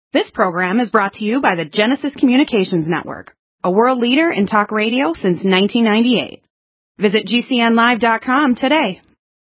This program is brought to you by the Genesis Communications Network, a world leader in talk radio since 1998. Visit GCNlive.com today.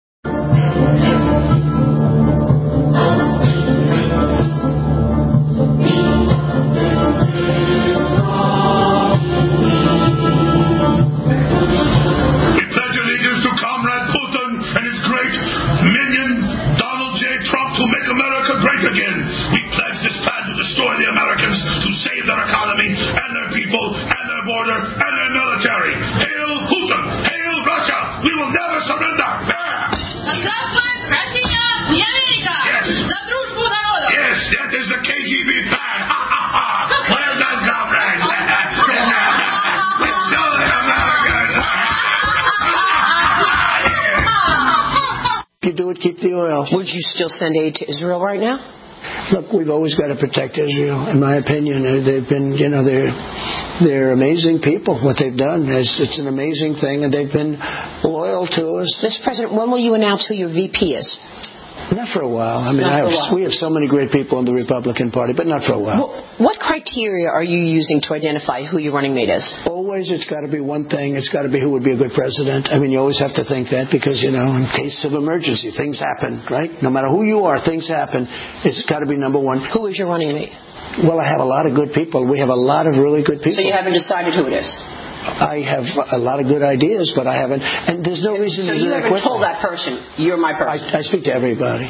Keep the oil. Would you still send aid to Israel right now? Look, we've always got to protect Israel, in my opinion. They've been, they're amazing people. What they've done it's an amazing thing, and they've been loyal to us. Mr. President, when will you announce who your VP is? Not for a while. I mean, we have so many great people in the Republican Party, but not for a while. What criteria are you using to identify who your running mate is? Always, it's got to be one thing. It's got to be who would be a good president. I mean, you always have to think that because, in case of emergency, things happen, right? No matter who you are, things happen. It's got to be number one. Who is your running mate? Well, I have a lot of good people. We have a lot of really good people. So you haven't decided who it is? I have a lot of good ideas, but I haven't. And there's no reason to do that. So you haven't told that person, you're my person? I speak to everybody.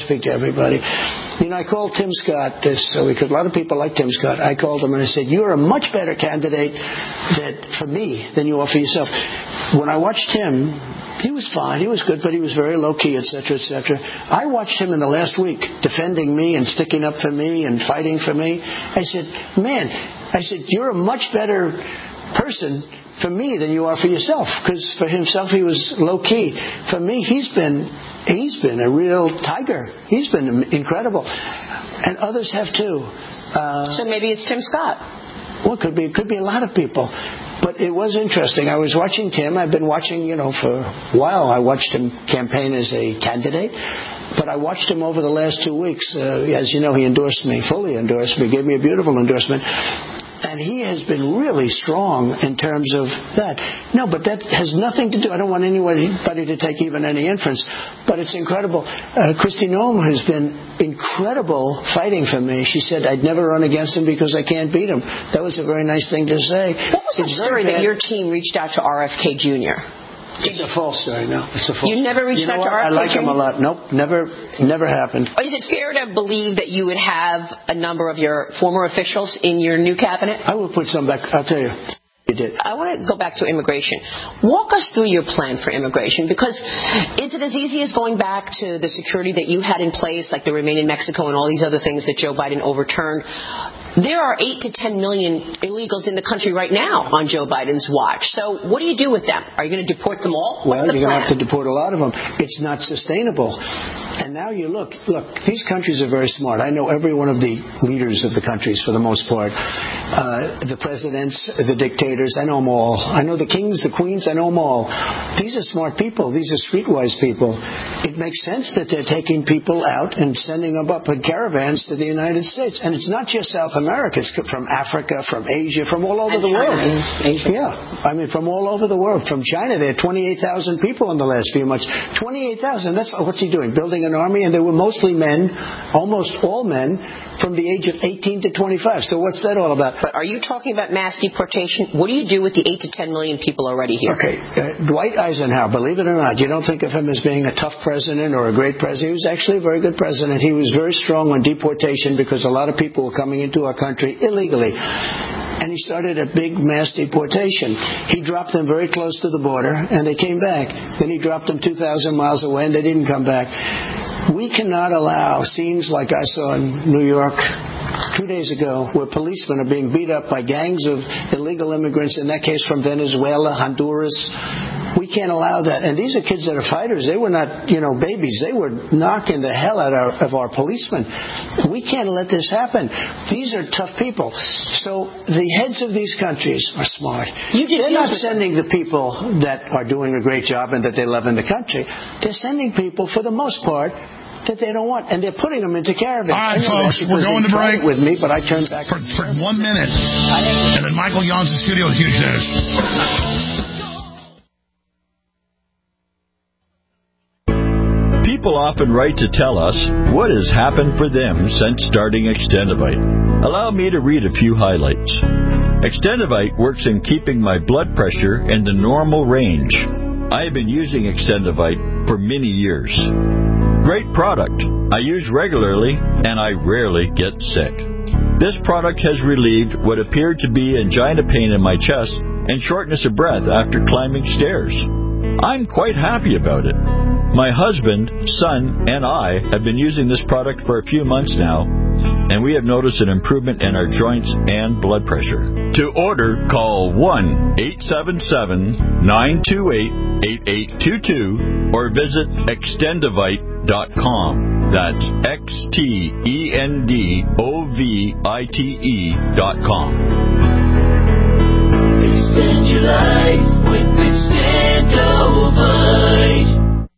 I called Tim Scott because a lot of people like Tim Scott. I called him and I said, you're a much better candidate for me than you are for yourself. When I watched him, he was fine. He was good, but he was very low-key, etc., etc. I watched him in the last week defending me and sticking up for me and fighting for me. I said, you're a much better person for me than you are for yourself, because for himself he was low-key. For me, he's been a real tiger. He's been incredible, and others have too. So maybe it's Tim Scott. Well, it could be a lot of people. But it was interesting. I was watching Tim. I've been watching, for a while. I watched him campaign as a candidate. But I watched him over the last 2 weeks. As you know, he fully endorsed me, gave me a beautiful endorsement. And he has been really strong in terms of that. No, but that has nothing to do. I don't want anybody to take even any inference. But it's incredible. Kristi Noem has been incredible fighting for me. She said I'd never run against him because I can't beat him. That was a very nice thing to say. What was the story that your team reached out to RFK Jr.? It's a false story, no. It's a false story. You never reached out to RFK Jr.? I like him a lot. Nope, never happened. Is it fair to believe that you would have a number of your former officials in your new cabinet? I will put some back. I'll tell you. You did. I want to go back to immigration. Walk us through your plan for immigration, because is it as easy as going back to the security that you had in place, like the Remain in Mexico and all these other things that Joe Biden overturned? There are 8 to 10 million illegals in the country right now on Joe Biden's watch. So what do you do with them? Are you going to deport them all? Well, you're going to have to deport a lot of them. It's not sustainable. And now you look, these countries are very smart. I know every one of the leaders of the countries for the most part. The presidents, the dictators, I know them all. I know the kings, the queens, I know them all. These are smart people. These are streetwise people. It makes sense that they're taking people out and sending them up in caravans to the United States. And it's not just South America. It's from Africa, from Asia, from all over the world. Asia. Yeah. I mean, from all over the world. From China, there are 28,000 people in the last few months. 28,000. What's he doing? Building an army? And they were mostly men, almost all men, from the age of 18 to 25. So what's that all about? But are you talking about mass deportation? What do you do with the 8 to 10 million people already here? Okay. Dwight Eisenhower, believe it or not, you don't think of him as being a tough president or a great president. He was actually a very good president. He was very strong on deportation because a lot of people were coming into our country illegally. And he started a big mass deportation. He dropped them very close to the border, and they came back. Then he dropped them 2,000 miles away, and they didn't come back. We cannot allow scenes like I saw in New York 2 days ago, where policemen are being beat up by gangs of illegal immigrants, in that case from Venezuela, Honduras. We can't allow that. And these are kids that are fighters. They were not, babies. They were knocking the hell out of our policemen. We can't let this happen. These are tough people. So the heads of these countries are smart. They're not sending the people that are doing a great job and that they love in the country. They're sending people, for the most part, that they don't want, and they're putting them into caravans. All right, folks, we're going to break. With me, but I turned back for 1 minute, and then Michael Young's in the studio with huge news. People often write to tell us what has happened for them since starting Extendivite. Allow me to read a few highlights. Extendivite works in keeping my blood pressure in the normal range. I have been using Extendivite for many years. Great product. I use regularly, and I rarely get sick. This product has relieved what appeared to be angina pain in my chest and shortness of breath after climbing stairs. I'm quite happy about it. My husband, son, and I have been using this product for a few months now, and we have noticed an improvement in our joints and blood pressure. To order, call 1-877-928-8822 or visit Extendivite.com. That's Extendovite.com. Extend your life with Extendovite.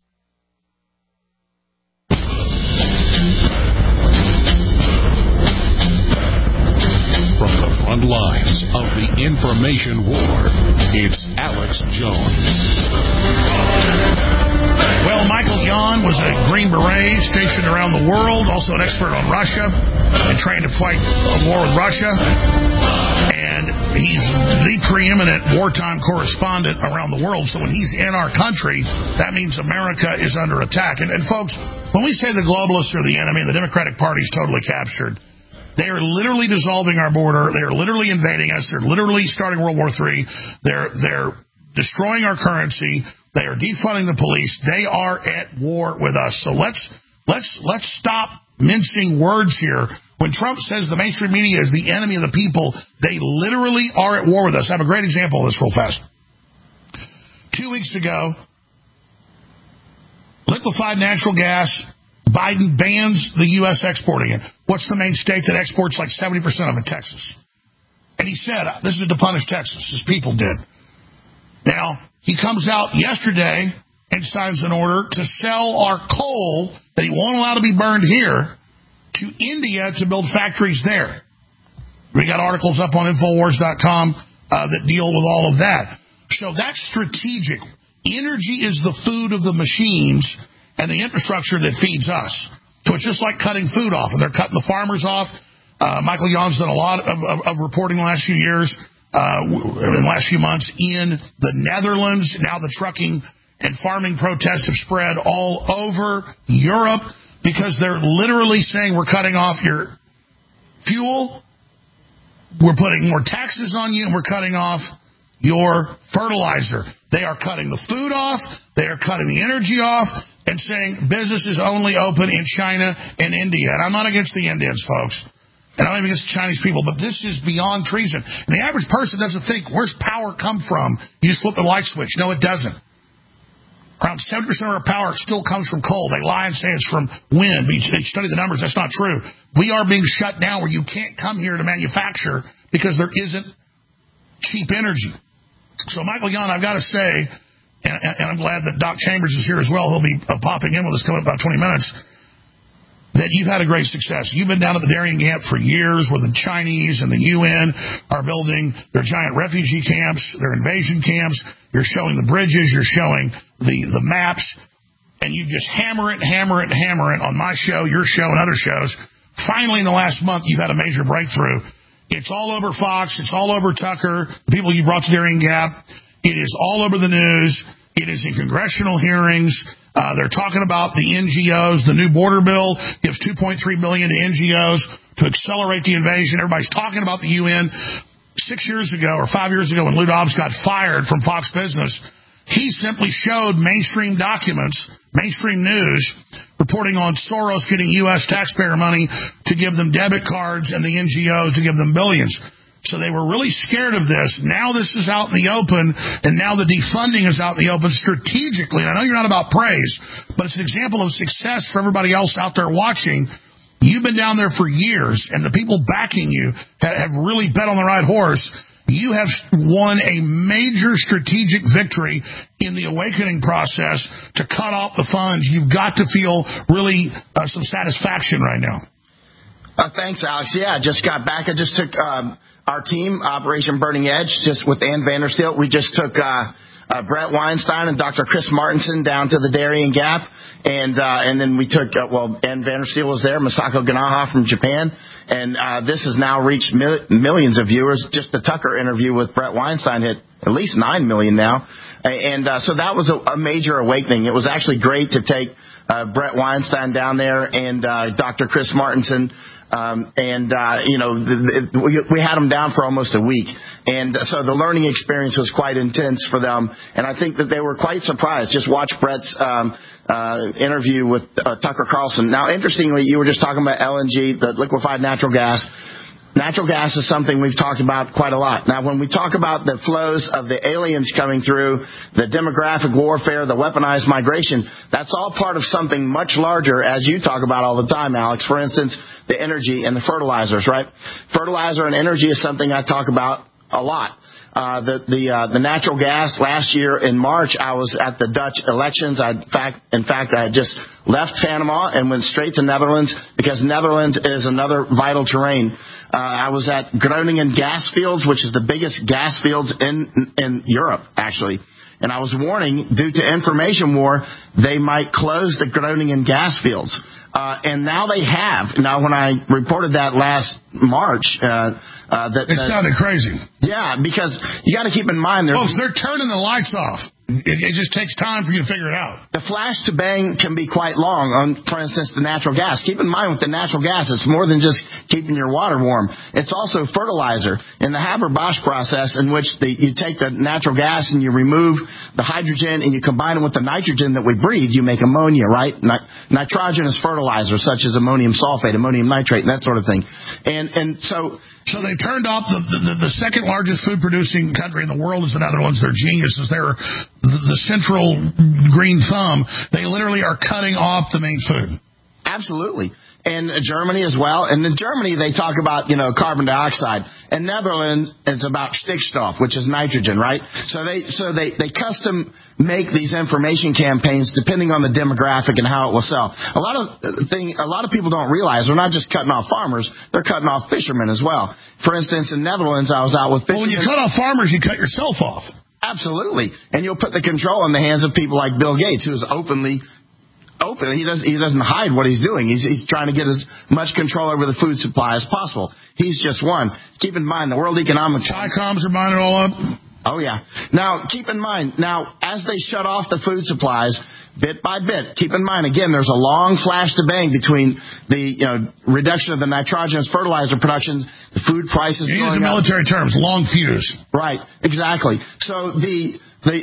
Front lines of the information war, it's Alex Jones. Well, Michael Young was a Green Beret stationed around the world, also an expert on Russia, and trained to fight a war with Russia. And he's the preeminent wartime correspondent around the world. So when he's in our country, that means America is under attack. And folks, when we say the globalists are the enemy, the Democratic Party is totally captured. They are literally dissolving our border. They are literally invading us. They're literally starting World War III. They're destroying our currency. They are defunding the police. They are at war with us. So let's stop mincing words here. When Trump says the mainstream media is the enemy of the people, they literally are at war with us. I have a great example of this real fast. 2 weeks ago, liquefied natural gas, Biden bans the U.S. exporting it. What's the main state that exports like 70% of it? Texas. And he said, this is to punish Texas. His people did. Now, he comes out yesterday and signs an order to sell our coal that he won't allow to be burned here to India to build factories there. We got articles up on Infowars.com that deal with all of that. So that's strategic. Energy is the food of the machines and the infrastructure that feeds us. So it's just like cutting food off. And they're cutting the farmers off. Michael Young's done a lot of reporting the last few years, in the last few months in the Netherlands. Now the trucking and farming protests have spread all over Europe because they're literally saying we're cutting off your fuel, we're putting more taxes on you, and we're cutting off your fertilizer. They are cutting the food off. They are cutting the energy off and saying business is only open in China and India. And I'm not against the Indians, folks. And I'm not even against the Chinese people, but this is beyond treason. And the average person doesn't think, where's power come from? You just flip the light switch. No, it doesn't. Around 70% of our power still comes from coal. They lie and say it's from wind. But you study the numbers. That's not true. We are being shut down where you can't come here to manufacture because there isn't cheap energy. So, Michael Young, I've got to say, and I'm glad that Doc Chambers is here as well. He'll be popping in with us coming up about 20 minutes, that you've had a great success. You've been down at the Darien Gap for years where the Chinese and the UN are building their giant refugee camps, their invasion camps. You're showing the bridges. You're showing the maps. And you just hammer it on my show, your show, and other shows. Finally, in the last month, you've had a major breakthrough. It's all over Fox. It's all over Tucker, the people you brought to Darien Gap. It is all over the news. It is in congressional hearings. They're talking about the NGOs. The new border bill gives $2.3 billion to NGOs to accelerate the invasion. Everybody's talking about the UN. 6 years ago or 5 years ago when Lou Dobbs got fired from Fox Business, he simply showed mainstream documents, mainstream news, reporting on Soros getting U.S. taxpayer money to give them debit cards and the NGOs to give them billions. So they were really scared of this. Now this is out in the open, and now the defunding is out in the open strategically. And I know you're not about praise, but it's an example of success for everybody else out there watching. You've been down there for years, and the people backing you have really bet on the right horse. you have won a major strategic victory in the awakening process to cut off the funds. You've got to feel really some satisfaction right now. Thanks, Alex. Yeah, I just got back. I just took our team, Operation Burning Edge, just with Ann Vandersteel. We just took Brett Weinstein and Dr. Chris Martenson down to the Darien Gap. And then we took, Ann Vandersteel was there, Masako Ganaha from Japan. And this has now reached millions of viewers. Just the Tucker interview with Brett Weinstein hit at least 9 million now. And so that was a major awakening. It was actually great to take Brett Weinstein down there and Dr. Chris Martenson. We had them down for almost a week. And so the learning experience was quite intense for them. And I think that they were quite surprised. Just watch Brett's interview with Tucker Carlson. Now, interestingly, you were just talking about LNG, the liquefied natural gas. Natural gas is something we've talked about quite a lot. Now, when we talk about the flows of the aliens coming through, the demographic warfare, the weaponized migration, that's all part of something much larger, as you talk about all the time, Alex. For instance, the energy and the fertilizers, right? Fertilizer and energy is something I talk about a lot. The natural gas last year in March, I was at the Dutch elections. In fact, I had just left Panama and went straight to Netherlands because Netherlands is another vital terrain. I was at Groningen gas fields, which is the biggest gas fields in Europe, actually. And I was warning, due to information war, they might close the Groningen gas fields. And now they have. Now, when I reported that last March, it sounded crazy. Yeah, because you got to keep in mind they're turning the lights off. It just takes time for you to figure it out. The flash to bang can be quite long on, for instance, the natural gas. Keep in mind with the natural gas, it's more than just keeping your water warm. It's also fertilizer. In the Haber-Bosch process, in which you take the natural gas and you remove the hydrogen and you combine it with the nitrogen that we breathe, you make ammonia, right? Nitrogenous fertilizer, such as ammonium sulfate, ammonium nitrate, and that sort of thing. And so they turned off the second largest food producing country in the world is the Netherlands. They're geniuses. They're the central green thumb. They literally are cutting off the main food. Absolutely. And Germany as well. And in Germany, they talk about, carbon dioxide. In Netherlands, it's about stickstoff, which is nitrogen, right? So they custom make these information campaigns depending on the demographic and how it will sell. A lot of people don't realize they're not just cutting off farmers, they're cutting off fishermen as well. For instance, in Netherlands, I was out with fishermen. Well, when you cut off farmers, you cut yourself off. Absolutely. And you'll put the control in the hands of people like Bill Gates, who is open. He doesn't hide what he's doing. He's trying to get as much control over the food supply as possible. He's just one. Keep in mind, the World Economic Chi-coms are buying it all up. Oh, yeah. Now, keep in mind, as they shut off the food supplies, bit by bit, keep in mind, again, there's a long flash to bang between the reduction of the nitrogenous fertilizer production, the food prices going up. Use the military terms, long fuse. Right, exactly. So the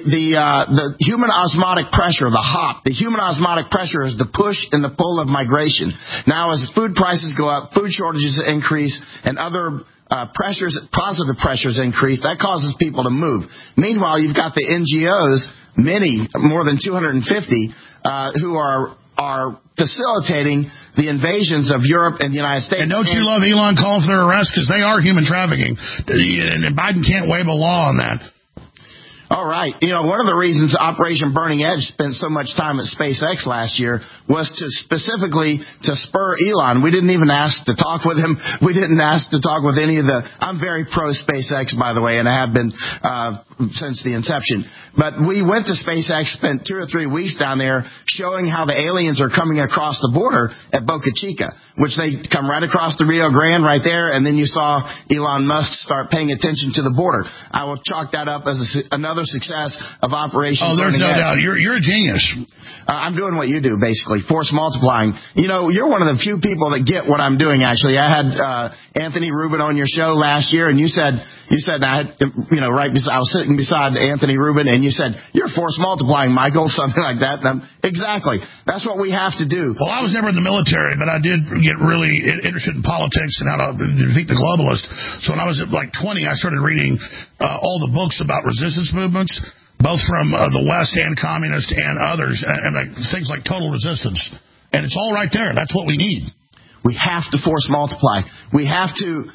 human osmotic pressure, the HOP, the human osmotic pressure is the push and the pull of migration. Now, as food prices go up, food shortages increase, and other positive pressures increase, that causes people to move. Meanwhile, you've got the NGOs, many, more than 250, who are facilitating the invasions of Europe and the United States. And don't you love Elon calling for their arrest? Because they are human trafficking. And Biden can't wave a law on that. All right. One of the reasons Operation Burning Edge spent so much time at SpaceX last year was specifically to spur Elon. We didn't even ask to talk with him. We didn't ask to talk with any of I'm very pro SpaceX, by the way, and I have been since the inception. But we went to SpaceX, spent 2 or 3 weeks down there showing how the aliens are coming across the border at Boca Chica, which they come right across the Rio Grande right there, and then you saw Elon Musk start paying attention to the border. I will chalk that up as another success of Operation Burning Edge. There's no doubt. You're a genius. I'm doing what you do, basically, force multiplying. You're one of the few people that get what I'm doing, actually. I had Anthony Rubin on your show last year, and you said I was sitting beside Anthony Rubin, and you said, you're force multiplying, Michael, something like that. And exactly. That's what we have to do. Well, I was never in the military, but I did get really interested in politics and how to defeat the globalists. So when I was at 20, I started reading all the books about resistance movements, both from the West and communist and others, and things like total resistance. And it's all right there. That's what we need. We have to force multiply. We have to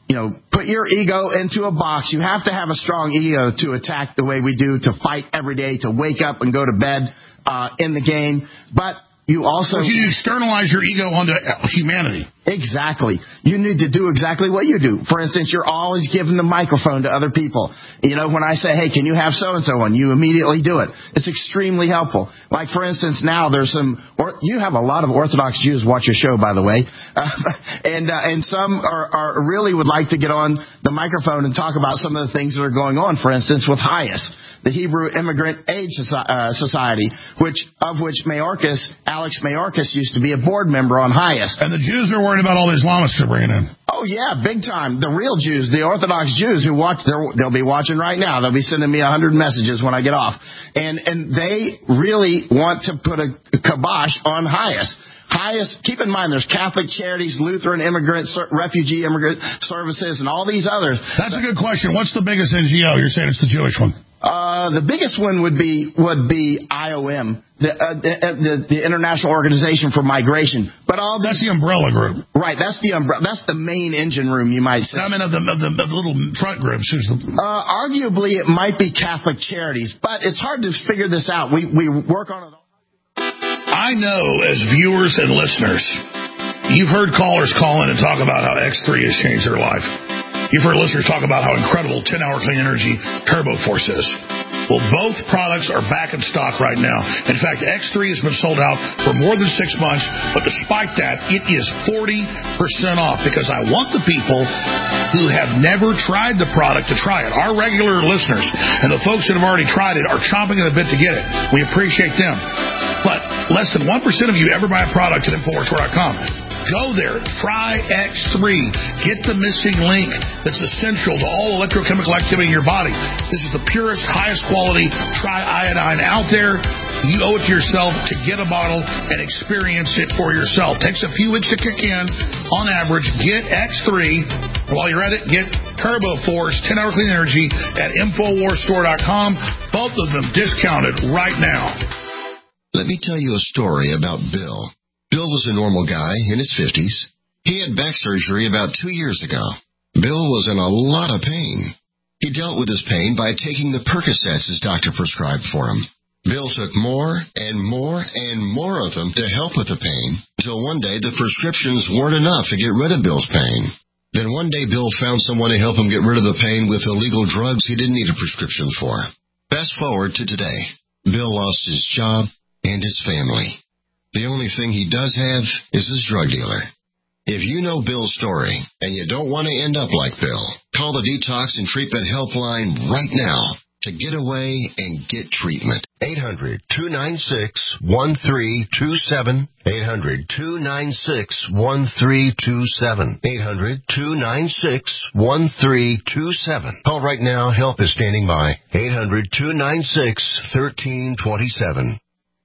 put your ego into a box. You have to have a strong ego to attack the way we do, to fight every day, to wake up and go to bed in the game. But you also... you externalize your ego onto humanity. Exactly. You need to do exactly what you do. For instance, you're always giving the microphone to other people. When I say, hey, can you have so-and-so on? You immediately do it. It's extremely helpful. Like, for instance, now there's you have a lot of Orthodox Jews watch your show, by the way. And some are really would like to get on the microphone and talk about some of the things that are going on, for instance, with HIAS, the Hebrew Immigrant Aid Society, which Alex Mayorkas used to be a board member on HIAS. And the Jews are worried about all the Islamists they're bringing in. Oh, yeah, big time. The real Jews, the Orthodox Jews who watch, they'll be watching right now. They'll be sending me 100 messages when I get off. And they really want to put a kibosh on HIAS. HIAS, keep in mind, there's Catholic Charities, Lutheran Refugee Immigrant Services, and all these others. That's a good question. What's the biggest NGO? You're saying it's the Jewish one. The biggest one would be IOM, the International Organization for Migration. But that's the umbrella group, right? That's the umbrella. That's the main engine room, you might say. I mean, of the little front groups. Arguably, it might be Catholic Charities, but it's hard to figure this out. We work on it. I know, as viewers and listeners, you've heard callers call in and talk about how X3 has changed their life. You've heard listeners talk about how incredible 10-hour clean energy Turbo Force is. Well, both products are back in stock right now. In fact, X3 has been sold out for more than 6 months, but despite that, it is 40% off because I want the people who have never tried the product to try it. Our regular listeners and the folks that have already tried it are chomping at the bit to get it. We appreciate them. But less than 1% of you ever buy a product at InfoWarsStore.com. Go there. Try X3. Get the missing link that's essential to all electrochemical activity in your body. This is the purest, highest quality tri-iodine out there. You owe it to yourself to get a bottle and experience it for yourself. Takes a few weeks to kick in. On average, get X3. While you're at it, get Turbo Force 10-hour clean energy at InfoWarsStore.com. Both of them discounted right now. Let me tell you a story about Bill. Bill was a normal guy in his 50s. He had back surgery about 2 years ago. Bill was in a lot of pain. He dealt with his pain by taking the Percocets his doctor prescribed for him. Bill took more and more and more of them to help with the pain, until one day the prescriptions weren't enough to get rid of Bill's pain. Then one day Bill found someone to help him get rid of the pain with illegal drugs he didn't need a prescription for. Fast forward to today. Bill lost his job and his family. The only thing he does have is his drug dealer. If you know Bill's story and you don't want to end up like Bill, call the Detox and Treatment Helpline right now to get away and get treatment. 800-296-1327. 800-296-1327. 800-296-1327. Call right now. Help is standing by. 800-296-1327.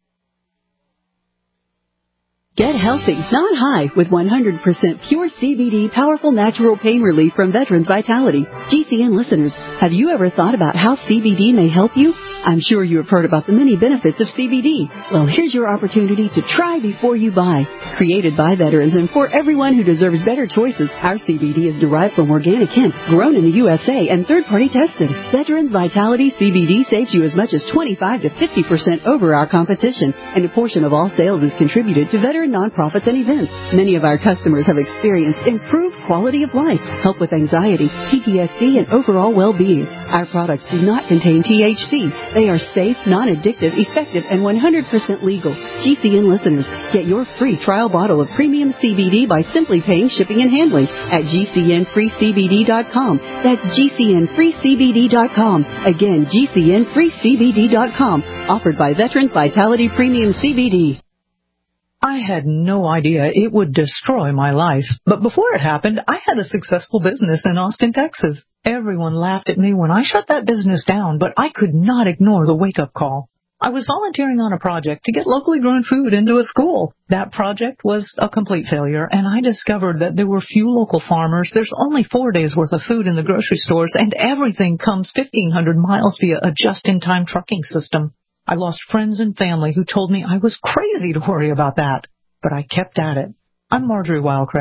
Get healthy, not high, with 100% pure CBD powerful natural pain relief from Veterans Vitality. GCN listeners, have you ever thought about how CBD may help you? I'm sure you have heard about the many benefits of CBD. Well, here's your opportunity to try before you buy. Created by veterans and for everyone who deserves better choices, our CBD is derived from organic hemp, grown in the USA, and third-party tested. Veterans Vitality CBD saves you as much as 25 to 50% over our competition, and a portion of all sales is contributed to veteran nonprofits and events. Many of our customers have experienced improved quality of life, help with anxiety, PTSD, and overall well-being. Our products do not contain THC. They are safe, non-addictive, effective, and 100% legal. GCN listeners, get your free trial bottle of premium CBD by simply paying shipping and handling at GCNFreeCBD.com. That's GCNFreeCBD.com. Again, GCNFreeCBD.com. Offered by Veterans Vitality Premium CBD. I had no idea it would destroy my life. But before it happened, I had a successful business in Austin, Texas. Everyone laughed at me when I shut that business down, but I could not ignore the wake-up call. I was volunteering on a project to get locally grown food into a school. That project was a complete failure, and I discovered that there were few local farmers. There's only 4 days' worth of food in the grocery stores, and everything comes 1,500 miles via a just-in-time trucking system. I lost friends and family who told me I was crazy to worry about that, but I kept at it. I'm Marjorie Wildcraft.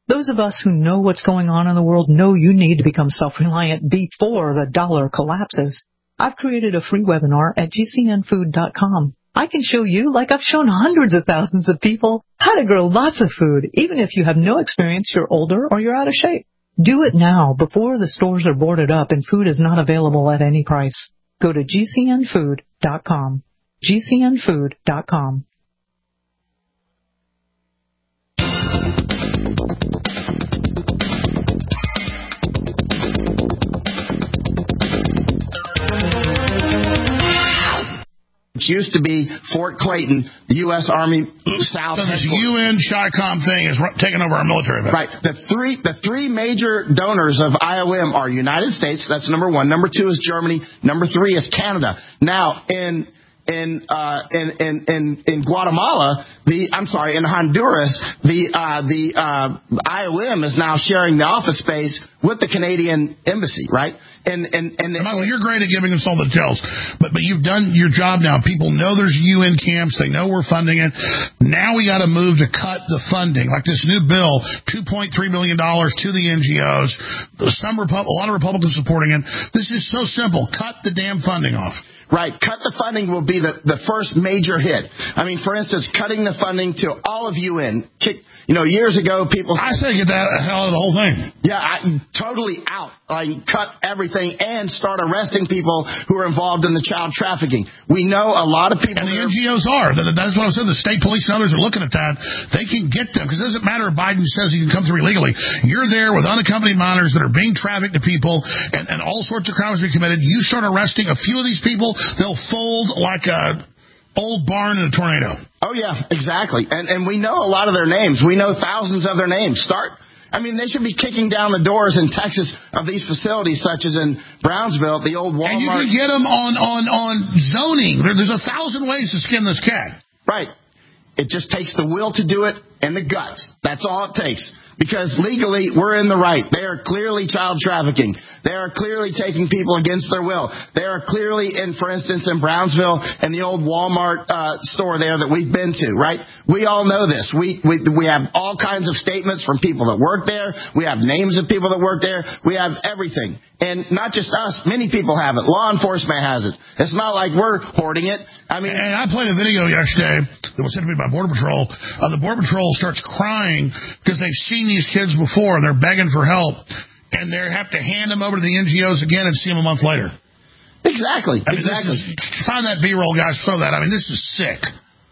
Those of us who know what's going on in the world know you need to become self-reliant before the dollar collapses. I've created a free webinar at gcnfood.com. I can show you, like I've shown hundreds of thousands of people, how to grow lots of food, even if you have no experience, you're older, or you're out of shape. Do it now before the stores are boarded up and food is not available at any price. Go to gcnfood.com. gcnfood.com. It used to be Fort Clayton, the U.S. Army South. So this UN CHICOM thing is taking over our military base. Right. The three major donors of IOM are United States. That's number one. Number two is Germany. Number three is Canada. Now, in Guatemala, in Honduras, the IOM is now sharing the office space with the Canadian embassy, right? And Michael, you're great at giving us all the details, but you've done your job now. People know there's UN camps. They know we're funding it. Now we got to move to cut the funding, like this new bill, $2.3 million to the NGOs. A lot of Republicans supporting it. This is so simple. Cut the damn funding off. Right. Cut the funding will be the first major hit. I mean, for instance, cutting the funding to all of UN. Years ago, people... I say get that hell out of the whole thing. Yeah, totally out. Cut everything and start arresting people who are involved in the child trafficking. We know a lot of people... And the NGOs are. That's what I said. The state police and others are looking at that. They can get them, because it doesn't matter if Biden says he can come through illegally. You're there with unaccompanied minors that are being trafficked to people, and all sorts of crimes are committed. You start arresting a few of these people, they'll fold like a old barn in a tornado. Oh, yeah, exactly. And we know a lot of their names. We know thousands of their names. They should be kicking down the doors in Texas of these facilities, such as in Brownsville, the old Walmart. And you can get them on zoning. There's 1,000 ways to skin this cat. Right. It just takes the will to do it and the guts. That's all it takes. Because legally, we're in the right. They are clearly child trafficking. They are clearly taking people against their will. They are clearly, for instance, in Brownsville and the old Walmart store there that we've been to, right? We all know this. We have all kinds of statements from people that work there. We have names of people that work there. We have everything. And not just us. Many people have it. Law enforcement has it. It's not like we're hoarding it. And I played a video yesterday that was sent to me by Border Patrol. The Border Patrol starts crying because they've seen these kids before and they're begging for help, and they have to hand them over to the NGOs again and see them a month later. Exactly. Find that B-roll, guys. Show that. This is sick.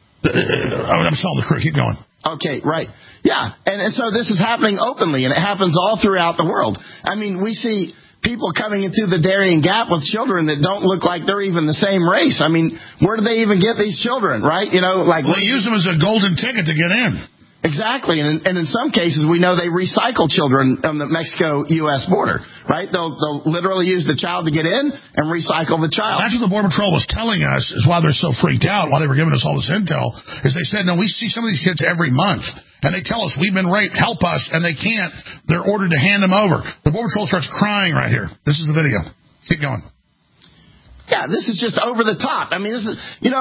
I'm selling the crew. Keep going. Okay, right. Yeah, and so this is happening openly, and it happens all throughout the world. We see people coming in through the Darien Gap with children that don't look like they're even the same race. Where do they even get these children, right? They use them as a golden ticket to get in. Exactly, and in some cases we know they recycle children on the Mexico-U.S. border, right? They'll literally use the child to get in and recycle the child. That's what the Border Patrol was telling us, is why they're so freaked out, why they were giving us all this intel, is they said, no, we see some of these kids every month, and they tell us, we've been raped, help us, and they can't. They're ordered to hand them over. The Border Patrol starts crying right here. This is the video. Keep going. Yeah, this is just over the top. This is,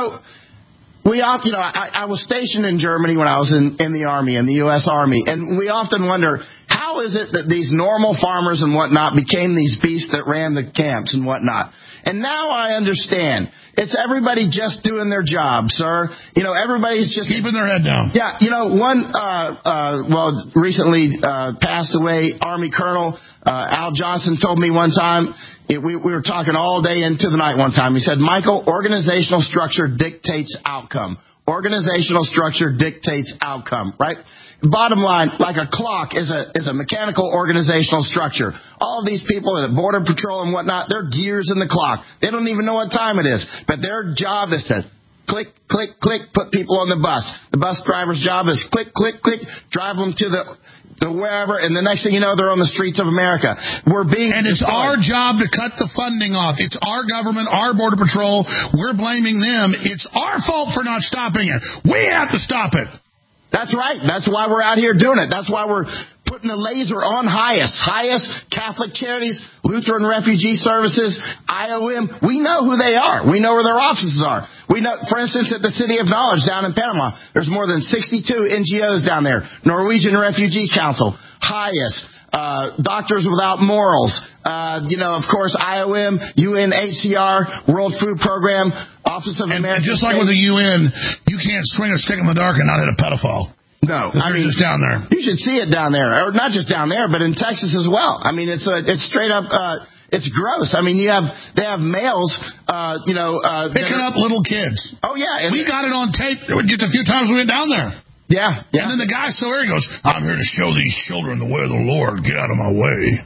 I was stationed in Germany when I was in the Army, in the U.S. Army, and we often wonder, how is it that these normal farmers and whatnot became these beasts that ran the camps and whatnot? And now I understand. It's everybody just doing their job, sir. Everybody's just... keeping their head down. Yeah, one, recently passed away Army Colonel Al Johnson told me one time, we were talking all day into the night one time. He said, Michael, organizational structure dictates outcome. Organizational structure dictates outcome, right? Bottom line, like a clock is a mechanical organizational structure. All of these people at Border Patrol and whatnot, they're gears in the clock. They don't even know what time it is. But their job is to click, click, click, put people on the bus. The bus driver's job is click, click, click, drive them to wherever, and the next thing you know, they're on the streets of America. And it's our job to cut the funding off. It's our government, our Border Patrol. We're blaming them. It's our fault for not stopping it. We have to stop it. That's right. That's why we're out here doing it. That's why we're putting the laser on HIAS, Catholic Charities, Lutheran Refugee Services, IOM. We know who they are. We know where their offices are. We know, for instance, at the City of Knowledge down in Panama, there's more than 62 NGOs down there. Norwegian Refugee Council, HIAS, Doctors Without Morals, of course, IOM, UNHCR, World Food Program, Office of American Just like with the UN, you can't swing a stick in the dark and not hit a pedophile. No, I mean, just down there. You should see it down there, or not just down there, but in Texas as well. I mean, it's straight up, it's gross. I mean, they have males, picking up little kids. Oh yeah, and we got it on tape just a few times we went down there. Yeah. And then the guy still there, he goes, "I'm here to show these children the way of the Lord. Get out of my way."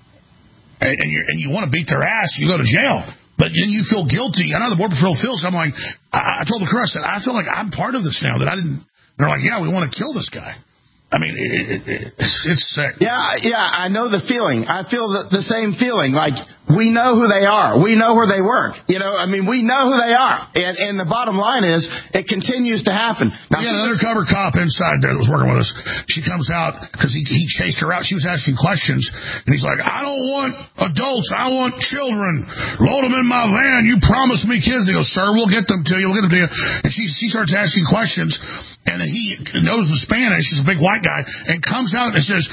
And you want to beat their ass, you go to jail. But then you feel guilty. I know the Border Patrol feels. I'm like, I told the crew, I said, I feel like I'm part of this now that I didn't. They're like, yeah, we want to kill this guy. I mean, it's sick. Yeah, I know the feeling. I feel the same feeling. Like, we know who they are. We know where they work. We know who they are. And the bottom line is, it continues to happen. Now, we had an undercover cop inside there that was working with us. She comes out because he chased her out. She was asking questions. And he's like, I don't want adults. I want children. Load them in my van. You promised me kids. He goes, sir, we'll get them to you. We'll get them to you. And she starts asking questions. And he knows the Spanish. He's a big white guy. And comes out and says,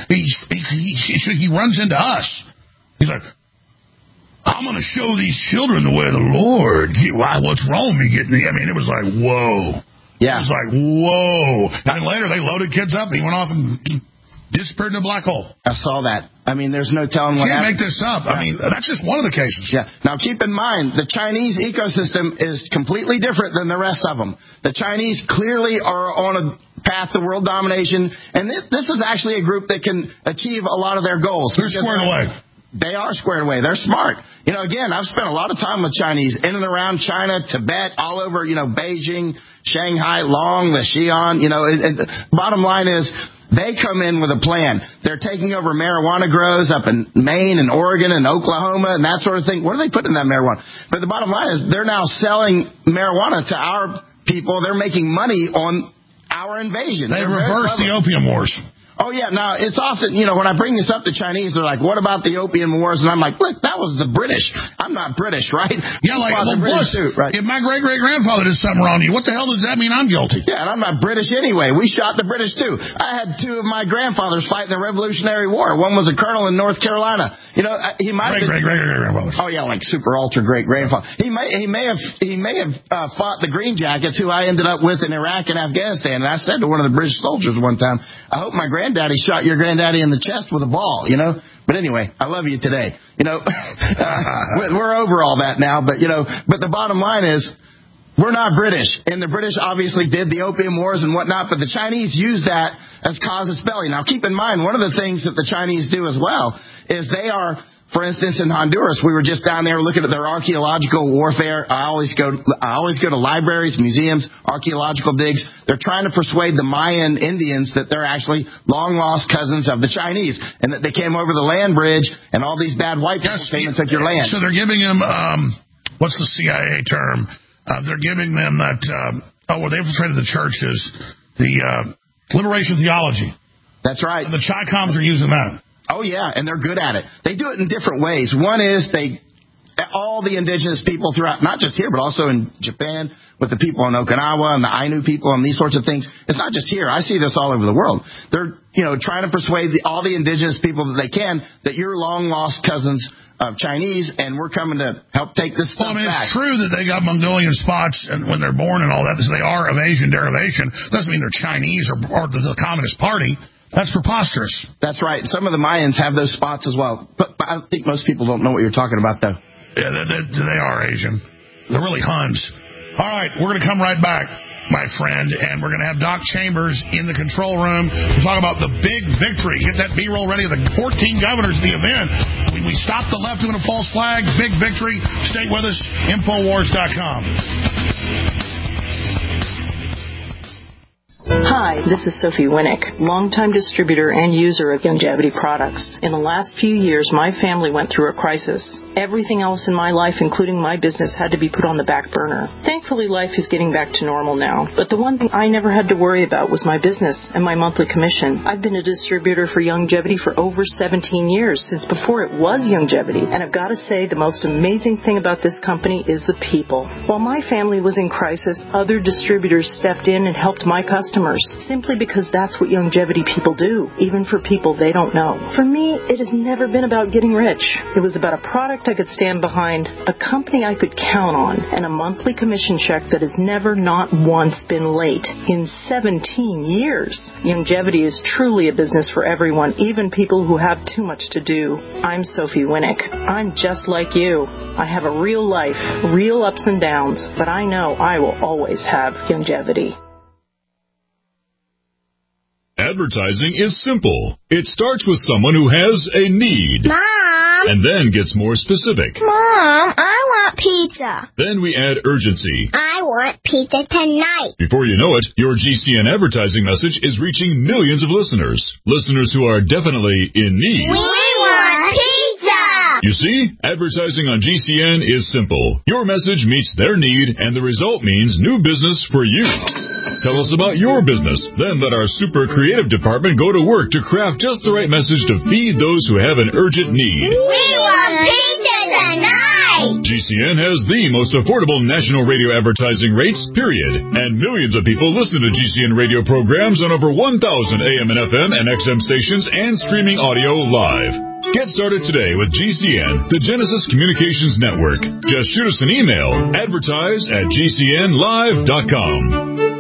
he runs into us. He's like, I'm going to show these children the way of the Lord. Why? What's wrong with me getting the... I mean, it was like, whoa. Yeah. It was like, whoa. And then later they loaded kids up and he went off and disappeared in a black hole. I saw that. I mean, there's no telling what happened. You can't make this up. I mean, that's just one of the cases. Yeah. Now, keep in mind, the Chinese ecosystem is completely different than the rest of them. The Chinese clearly are on a path to world domination, and this is actually a group that can achieve a lot of their goals. They're squared away. They are squared away. They're smart. Again, I've spent a lot of time with Chinese in and around China, Tibet, all over, Beijing, Shanghai, Long, the Xi'an. Bottom line is, they come in with a plan. They're taking over marijuana grows up in Maine and Oregon and Oklahoma and that sort of thing. What are they putting in that marijuana? But the bottom line is, they're now selling marijuana to our people. They're making money on our invasion. They reversed the opium wars. Oh, yeah. Now, it's often, when I bring this up to Chinese, they're like, what about the opium wars? And I'm like, look, that was the British. I'm not British, right? Yeah, like, well, plus, right? If my great-great-grandfather did something wrong to you, what the hell does that mean I'm guilty? Yeah, and I'm not British anyway. We shot the British, too. I had two of my grandfathers fight in the Revolutionary War. One was a colonel in North Carolina. He might have great-great-great-grandfathers. Oh, yeah, like super ultra-great-grandfather. He may have fought the Green Jackets, who I ended up with in Iraq and Afghanistan. And I said to one of the British soldiers one time, I hope my granddaddy shot your granddaddy in the chest with a ball, But anyway, I love you today. We're over all that now, but the bottom line is, we're not British. And the British obviously did the opium wars and whatnot, but the Chinese used that as casus belli. Now, keep in mind, one of the things that the Chinese do as well is they are... For instance, in Honduras, we were just down there looking at their archaeological warfare. I always go to libraries, museums, archaeological digs. They're trying to persuade the Mayan Indians that they're actually long-lost cousins of the Chinese and that they came over the land bridge and all these bad white people came and took your land. So they're giving them, what's the CIA term? They're giving them that, they infiltrated the churches, the liberation theology. That's right. The Chi-Coms are using that. Oh, yeah, and they're good at it. They do it in different ways. One is all the indigenous people throughout, not just here, but also in Japan, with the people in Okinawa and the Ainu people and these sorts of things. It's not just here. I see this all over the world. They're, trying to persuade all the indigenous people that they can that you're long-lost cousins of Chinese, and we're coming to help take this stuff back. It's true that they got Mongolian spots and when they're born and all that, so they are of Asian derivation. Doesn't mean they're Chinese or the Communist Party. That's preposterous. That's right. Some of the Mayans have those spots as well. But I think most people don't know what you're talking about, though. Yeah, they are Asian. They're really Huns. All right, we're going to come right back, my friend, and we're going to have Doc Chambers in the control room to talk about the big victory. Get that B-roll ready of the 14 governors of the event. We stopped the left doing a false flag. Big victory. Stay with us. Infowars.com. Hi, this is Sophie Winnick, longtime distributor and user of Youngevity products. In the last few years, my family went through a crisis. Everything else in my life, including my business, had to be put on the back burner. Thankfully, life is getting back to normal now. But the one thing I never had to worry about was my business and my monthly commission. I've been a distributor for Youngevity for over 17 years, since before it was Youngevity. And I've got to say, the most amazing thing about this company is the people. While my family was in crisis, other distributors stepped in and helped my customers, simply because that's what Youngevity people do, even for people they don't know. For me, it has never been about getting rich. It was about a product I could stand behind, a company I could count on, and a monthly commission check that has never, not once, been late in 17 years. Youngevity is truly a business for everyone, even people who have too much to do. I'm Sophie Winnick. I'm just like you. I have a real life, real ups and downs, but I know I will always have Youngevity. Advertising is simple. It starts with someone who has a need. Mom! And then gets more specific. Mom, I want pizza. Then we add urgency. I want pizza tonight. Before you know it, your GCN advertising message is reaching millions of listeners. Listeners who are definitely in need. We want pizza! You see, advertising on GCN is simple. Your message meets their need, and the result means new business for you. Tell us about your business. Then let our super creative department go to work to craft just the right message to feed those who have an urgent need. We want pizza tonight! GCN has the most affordable national radio advertising rates, period. And millions of people listen to GCN radio programs on over 1,000 AM and FM and XM stations and streaming audio live. Get started today with GCN, the Genesis Communications Network. Just shoot us an email, advertise@gcnlive.com.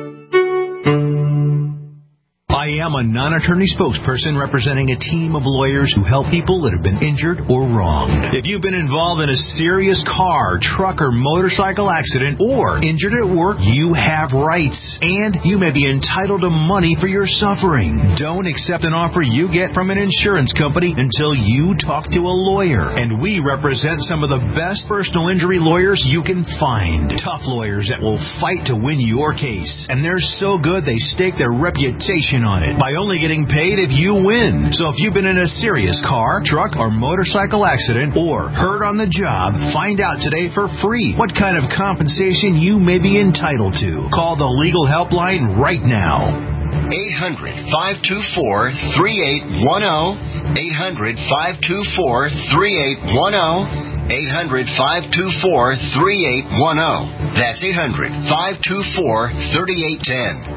I am a non-attorney spokesperson representing a team of lawyers who help people that have been injured or wronged. If you've been involved in a serious car, truck, or motorcycle accident or injured at work, you have rights, and you may be entitled to money for your suffering. Don't accept an offer you get from an insurance company until you talk to a lawyer. And we represent some of the best personal injury lawyers you can find. Tough lawyers that will fight to win your case. And they're so good they stake their reputation on it by only getting paid if you win. So if you've been in a serious car, truck, or motorcycle accident or hurt on the job, find out today for free what kind of compensation you may be entitled to. Call the legal helpline right now. 800-524-3810. 800-524-3810. 800-524-3810. That's 800-524-3810.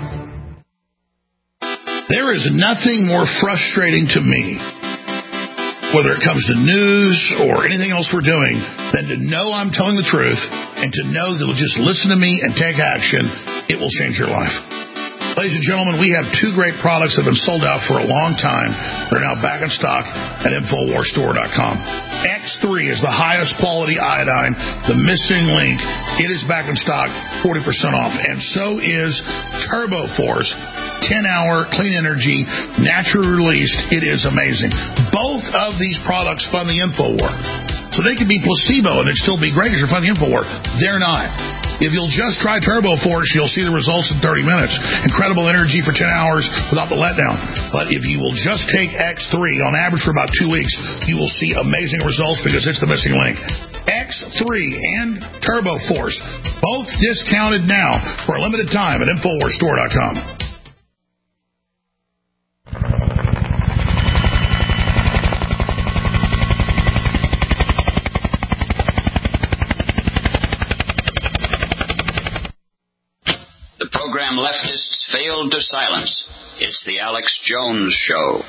There is nothing more frustrating to me, whether it comes to news or anything else we're doing, than to know I'm telling the truth and to know that you'll just listen to me and take action. It will change your life. Ladies and gentlemen, we have two great products that have been sold out for a long time. They're now back in stock at InfoWarsStore.com. X3 is the highest quality iodine, the missing link. It is back in stock, 40% off. And so is Turbo Force. 10-hour clean energy, naturally released. It is amazing. Both of these products fund the InfoWar. So they could be placebo and it'd still be great because you're funding the InfoWar. They're not. If you'll just try Turbo Force, you'll see the results in 30 minutes. Incredible energy for 10 hours without the letdown. But if you will just take X3 on average for about 2 weeks, you will see amazing results because it's the missing link. X3 and Turbo Force, both discounted now for a limited time at InfoWarsStore.com. Program leftists failed to silence. It's the Alex Jones Show.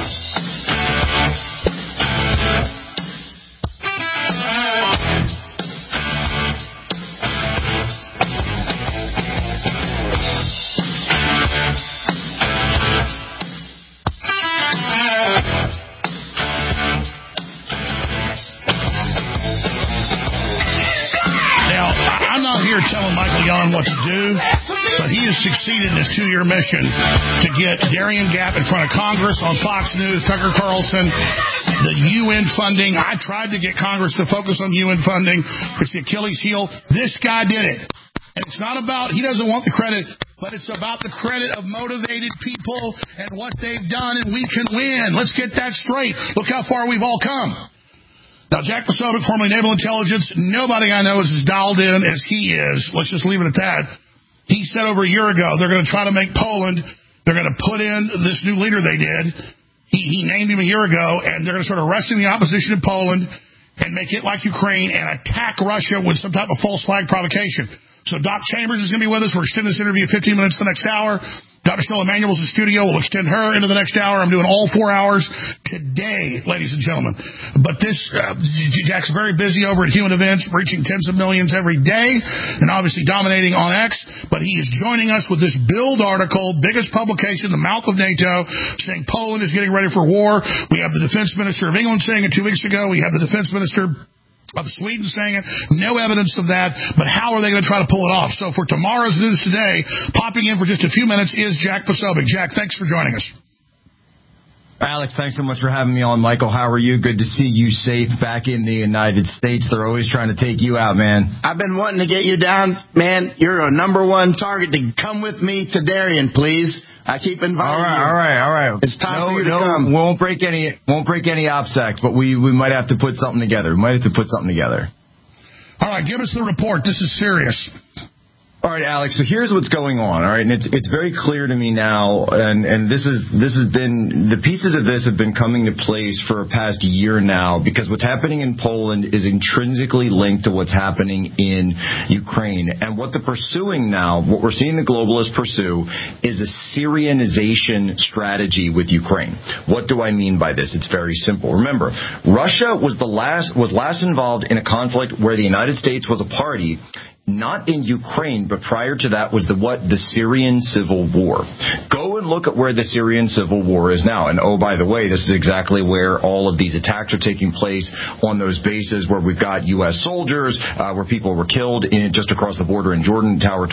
Telling Michael Young what to do, but he has succeeded in his 2-year mission to get Darien Gap in front of Congress on Fox News, Tucker Carlson, the UN funding. I tried to get Congress to focus on UN funding. It's the Achilles heel. This guy did it. And it's not about, he doesn't want the credit, but it's about the credit of motivated people and what they've done, and we can win. Let's get that straight. Look how far we've all come. Now, Jack Posobiec, formerly Naval Intelligence, nobody I know is as dialed in as he is. Let's just leave it at that. He said over a year ago they're going to try to make Poland, they're going to put in this new leader they did. He named him a year ago, and they're going to start arresting the opposition in Poland and make it like Ukraine and attack Russia with some type of false flag provocation. So Doc Chambers is going to be with us. We're extending this interview 15 minutes the next hour. Dr. Stella Manuel's in the studio. We'll extend her into the next hour. I'm doing all 4 hours today, ladies and gentlemen. But Jack's very busy over at Human Events, reaching tens of millions every day, and obviously dominating on X. But he is joining us with this Bild article, biggest publication, the mouth of NATO, saying Poland is getting ready for war. We have the defense minister of England saying it 2 weeks ago. We have the defense minister of Sweden saying it. No evidence of that, but how are they going to try to pull it off? So for tomorrow's news today, popping in for just a few minutes is Jack Posobiec. Jack, thanks for joining us. Alex, thanks so much for having me on. Michael, how are you? Good to see you safe back in the United States. They're always trying to take you out, man. I've been wanting to get you down, man. You're a number one target to come with me to Darien, please. I keep inviting you. All right. It's time for you to come. We won't break any OPSECs, but we might have to put something together. All right, give us the report. This is serious. All right, Alex, so here's what's going on, all right? And it's very clear to me now, and this has been, the pieces of this have been coming to place for a past year now, because what's happening in Poland is intrinsically linked to what's happening in Ukraine. And what they're pursuing now, what we're seeing the globalists pursue, is a Syrianization strategy with Ukraine. What do I mean by this? It's very simple. Remember, Russia was last involved in a conflict where the United States was a party, not in Ukraine, but prior to that was the Syrian civil war. Go and look at where the Syrian civil war is now. And oh, by the way, this is exactly where all of these attacks are taking place, on those bases where we've got U.S. soldiers, where people were killed just across the border in Jordan, Tower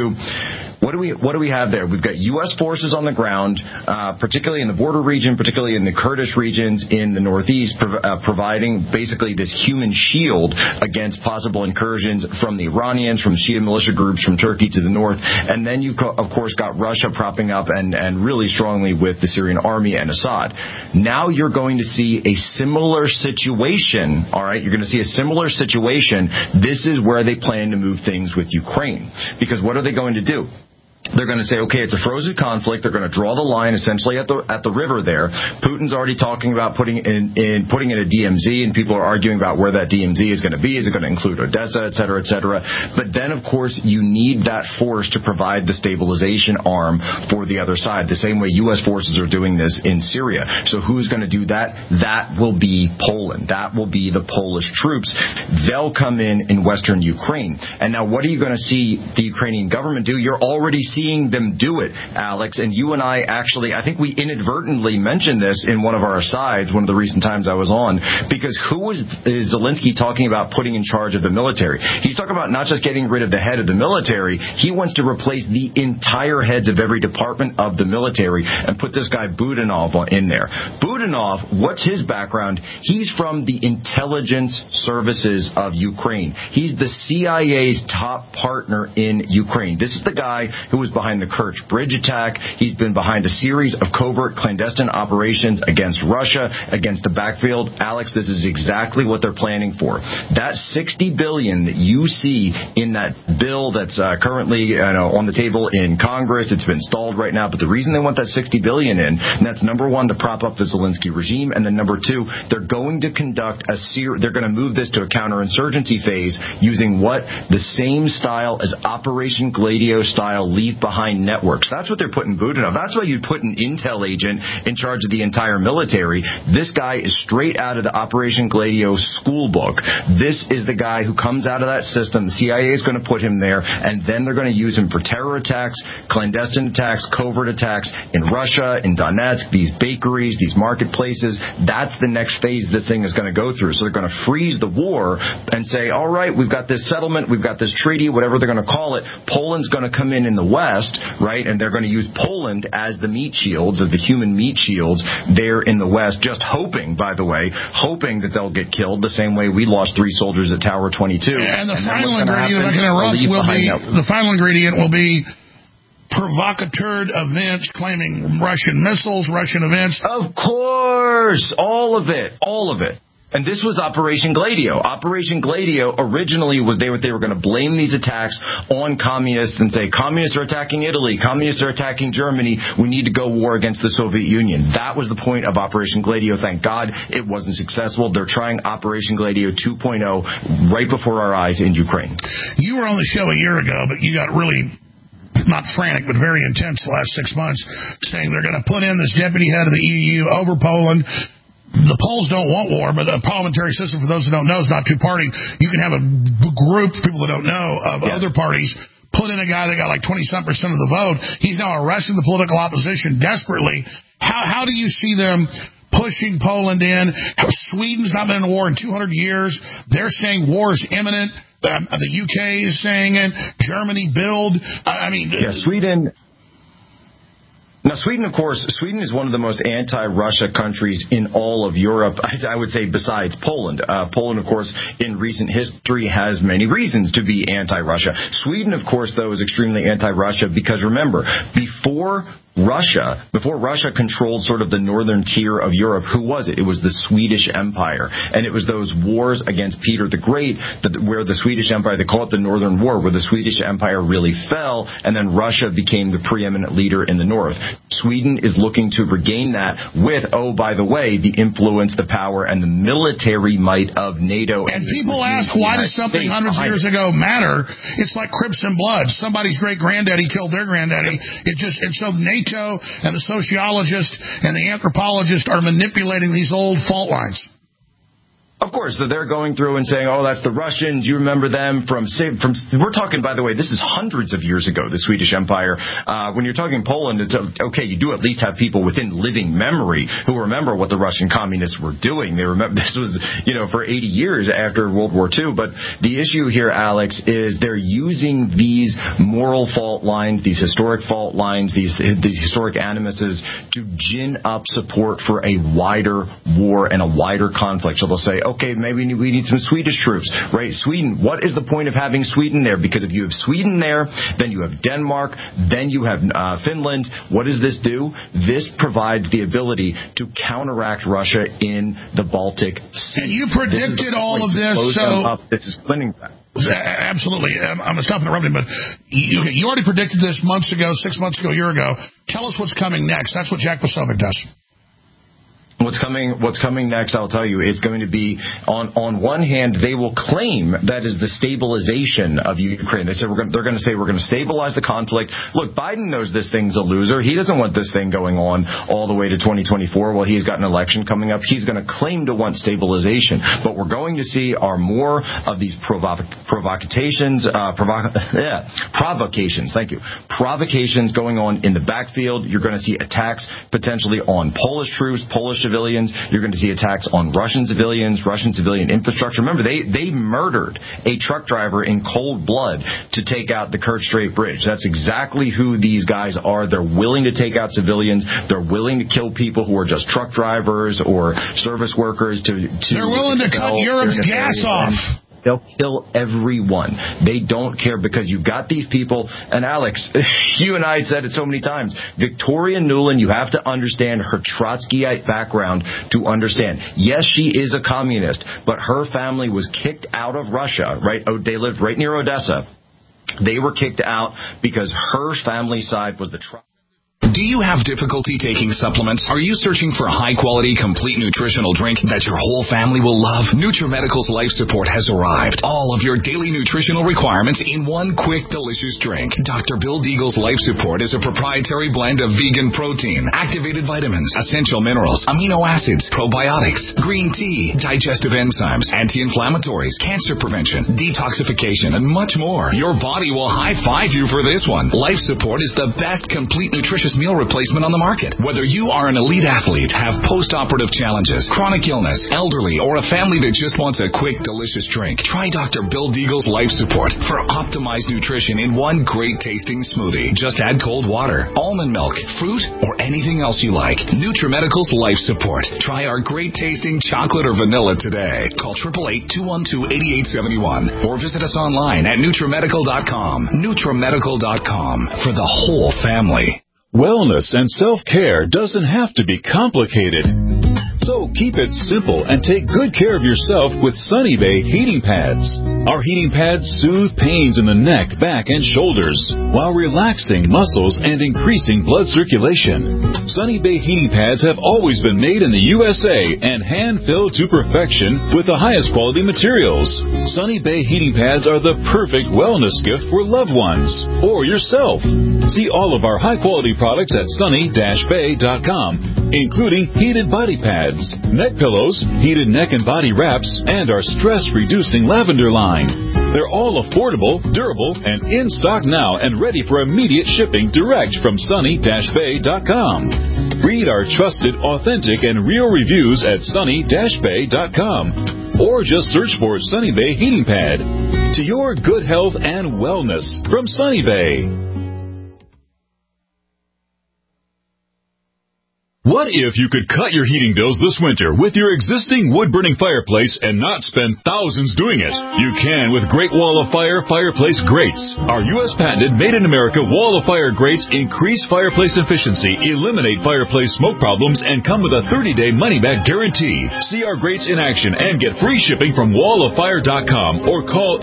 22. What do we have there? We've got U.S. forces on the ground, particularly in the border region, particularly in the Kurdish regions in the northeast, providing basically this human shield against possible incursions from the Iranians, from Shia militia groups, from Turkey to the north. And then you've, of course, got Russia propping up and really strongly with the Syrian army and Assad. Now you're going to see a similar situation, all right? You're going to see a similar situation. This is where they plan to move things with Ukraine. Because what are they going to do? They're going to say, okay, it's a frozen conflict. They're going to draw the line essentially at the river there. Putin's already talking about putting in a DMZ, and people are arguing about where that DMZ is going to be. Is it going to include Odessa, et cetera, et cetera? But then, of course, you need that force to provide the stabilization arm for the other side, the same way U.S. forces are doing this in Syria. So who's going to do that? That will be Poland. That will be the Polish troops. They'll come in Western Ukraine. And now what are you going to see the Ukrainian government do? You're already seeing them do it, Alex, and you and I actually, I think we inadvertently mentioned this in one of our asides, one of the recent times I was on, because who is Zelensky talking about putting in charge of the military? He's talking about not just getting rid of the head of the military, he wants to replace the entire heads of every department of the military and put this guy Budanov in there. Budanov, what's his background? He's from the intelligence services of Ukraine. He's the CIA's top partner in Ukraine. This is the guy who was behind the Kerch Bridge attack. He's been behind a series of covert clandestine operations against Russia, against the backfield. Alex, this is exactly what they're planning for. That $60 billion that you see in that bill that's currently on the table in Congress, it's been stalled right now, but the reason they want that $60 billion in, and that's number one, to prop up the Zelensky regime, and then number two, they're going to conduct they're going to move this to a counterinsurgency phase using the same style as Operation Gladio style leave behind networks. That's what they're putting Budanov. That's why you'd put an intel agent in charge of the entire military. This guy is straight out of the Operation Gladio school book. This is the guy who comes out of that system. The CIA is going to put him there, and then they're going to use him for terror attacks, clandestine attacks, covert attacks in Russia, in Donetsk, these bakeries, these marketplaces. That's the next phase this thing is going to go through. So they're going to freeze the war and say, all right, we've got this settlement, we've got this treaty, whatever they're going to call it. Poland's going to come in the West, right? And they're going to use Poland as the meat shields, as the human meat shields there in the West, just hoping, by the way, that they'll get killed the same way we lost 3 soldiers at Tower 22. And the final ingredient will be provocateur events claiming Russian missiles, Russian events. Of course, all of it. And this was Operation Gladio. Operation Gladio originally was they were going to blame these attacks on communists and say, communists are attacking Italy, communists are attacking Germany, we need to go war against the Soviet Union. That was the point of Operation Gladio. Thank God it wasn't successful. They're trying Operation Gladio 2.0 right before our eyes in Ukraine. You were on the show a year ago, but you got really, not frantic, but very intense the last 6 months, saying they're going to put in this deputy head of the EU over Poland. The Poles don't want war, but the parliamentary system, for those who don't know, is not two-party. You can have a group, people that don't know, of other parties, put in a guy that got like 20-some% of the vote. He's now arresting the political opposition desperately. How do you see them pushing Poland in? Sweden's not been in a war in 200 years. They're saying war is imminent. The UK is saying it. Germany, build. Sweden. Now, Sweden, of course, Sweden is one of the most anti-Russia countries in all of Europe, I would say, besides Poland. Poland, of course, in recent history has many reasons to be anti-Russia. Sweden, of course, though, is extremely anti-Russia because, remember, before Russia controlled sort of the northern tier of Europe, who was it? It was the Swedish Empire. And it was those wars against Peter the Great where the Swedish Empire, they call it the Northern War, where the Swedish Empire really fell, and then Russia became the preeminent leader in the north. Sweden is looking to regain that with, by the way, the influence, the power, and the military might of NATO. And people ask, why does something hundreds of years ago matter? It's like Crips and Bloods. Somebody's great-granddaddy killed their granddaddy. And so NATO and the sociologist and the anthropologist are manipulating these old fault lines. Of course, so they're going through and saying, that's the Russians. You remember them from. We're talking, by the way, this is hundreds of years ago, the Swedish Empire. When you're talking Poland, it's okay, you do at least have people within living memory who remember what the Russian communists were doing. They remember this was, for 80 years after World War II. But the issue here, Alex, is they're using these moral fault lines, these historic fault lines, these historic animuses to gin up support for a wider war and a wider conflict. So they'll say, okay, maybe we need some Swedish troops, right? Sweden, what is the point of having Sweden there? Because if you have Sweden there, then you have Denmark, then you have Finland. What does this do? This provides the ability to counteract Russia in the Baltic Sea. And you predicted all of this, so... This is clinching back. Absolutely. I'm going to stop interrupting, but you already predicted this months ago, 6 months ago, a year ago. Tell us what's coming next. That's what Jack Posobiec does. What's coming next, I'll tell you, it's going to be, on one hand, they will claim that is the stabilization of Ukraine. They're going to say we're going to stabilize the conflict. Look, Biden knows this thing's a loser. He doesn't want this thing going on all the way to 2024. Well, he's got an election coming up. He's going to claim to want stabilization. But we're going to see are more of these provocations. Thank you. Provocations going on in the backfield. You're going to see attacks potentially on Polish troops, Polish civilians. You're going to see attacks on Russian civilians, Russian civilian infrastructure. Remember, they murdered a truck driver in cold blood to take out the Kerch Strait Bridge. That's exactly who these guys are. They're willing to take out civilians. They're willing to kill people who are just truck drivers or service workers. They're willing to cut Europe's gas off. They'll kill everyone. They don't care because you've got these people. And Alex, you and I said it so many times. Victoria Nuland, you have to understand her Trotskyite background to understand. Yes, she is a communist, but her family was kicked out of Russia, right? They lived right near Odessa. They were kicked out because her family side was the Do you have difficulty taking supplements? Are you searching for a high-quality, complete nutritional drink that your whole family will love? NutriMedical's Life Support has arrived. All of your daily nutritional requirements in one quick, delicious drink. Dr. Bill Deagle's Life Support is a proprietary blend of vegan protein, activated vitamins, essential minerals, amino acids, probiotics, green tea, digestive enzymes, anti-inflammatories, cancer prevention, detoxification, and much more. Your body will high-five you for this one. Life Support is the best complete nutritious meal replacement on the market. Whether you are an elite athlete, have post-operative challenges, chronic illness, elderly, or a family that just wants a quick, delicious drink, try Dr. Bill Deagle's Life Support for optimized nutrition in one great-tasting smoothie. Just add cold water, almond milk, fruit, or anything else you like. NutriMedical's Life Support. Try our great-tasting chocolate or vanilla today. Call 888-212-8871 or visit us online at NutriMedical.com. NutriMedical.com for the whole family. Wellness and self-care doesn't have to be complicated. So keep it simple and take good care of yourself with Sunny Bay heating pads. Our heating pads soothe pains in the neck, back, and shoulders while relaxing muscles and increasing blood circulation. Sunny Bay heating pads have always been made in the USA and hand-filled to perfection with the highest quality materials. Sunny Bay heating pads are the perfect wellness gift for loved ones or yourself. See all of our high-quality products at sunny-bay.com, including heated body pads, neck pillows, heated neck and body wraps, and our stress-reducing lavender line. They're all affordable, durable, and in stock now and ready for immediate shipping direct from sunny-bay.com. Read our trusted, authentic, and real reviews at sunny-bay.com. Or just search for Sunny Bay Heating Pad. To your good health and wellness from Sunny Bay. What if you could cut your heating bills this winter with your existing wood-burning fireplace and not spend thousands doing it? You can with Great Wall of Fire fireplace grates. Our U.S. patented made-in-America Wall of Fire grates increase fireplace efficiency, eliminate fireplace smoke problems, and come with a 30-day money-back guarantee. See our grates in action and get free shipping from walloffire.com or call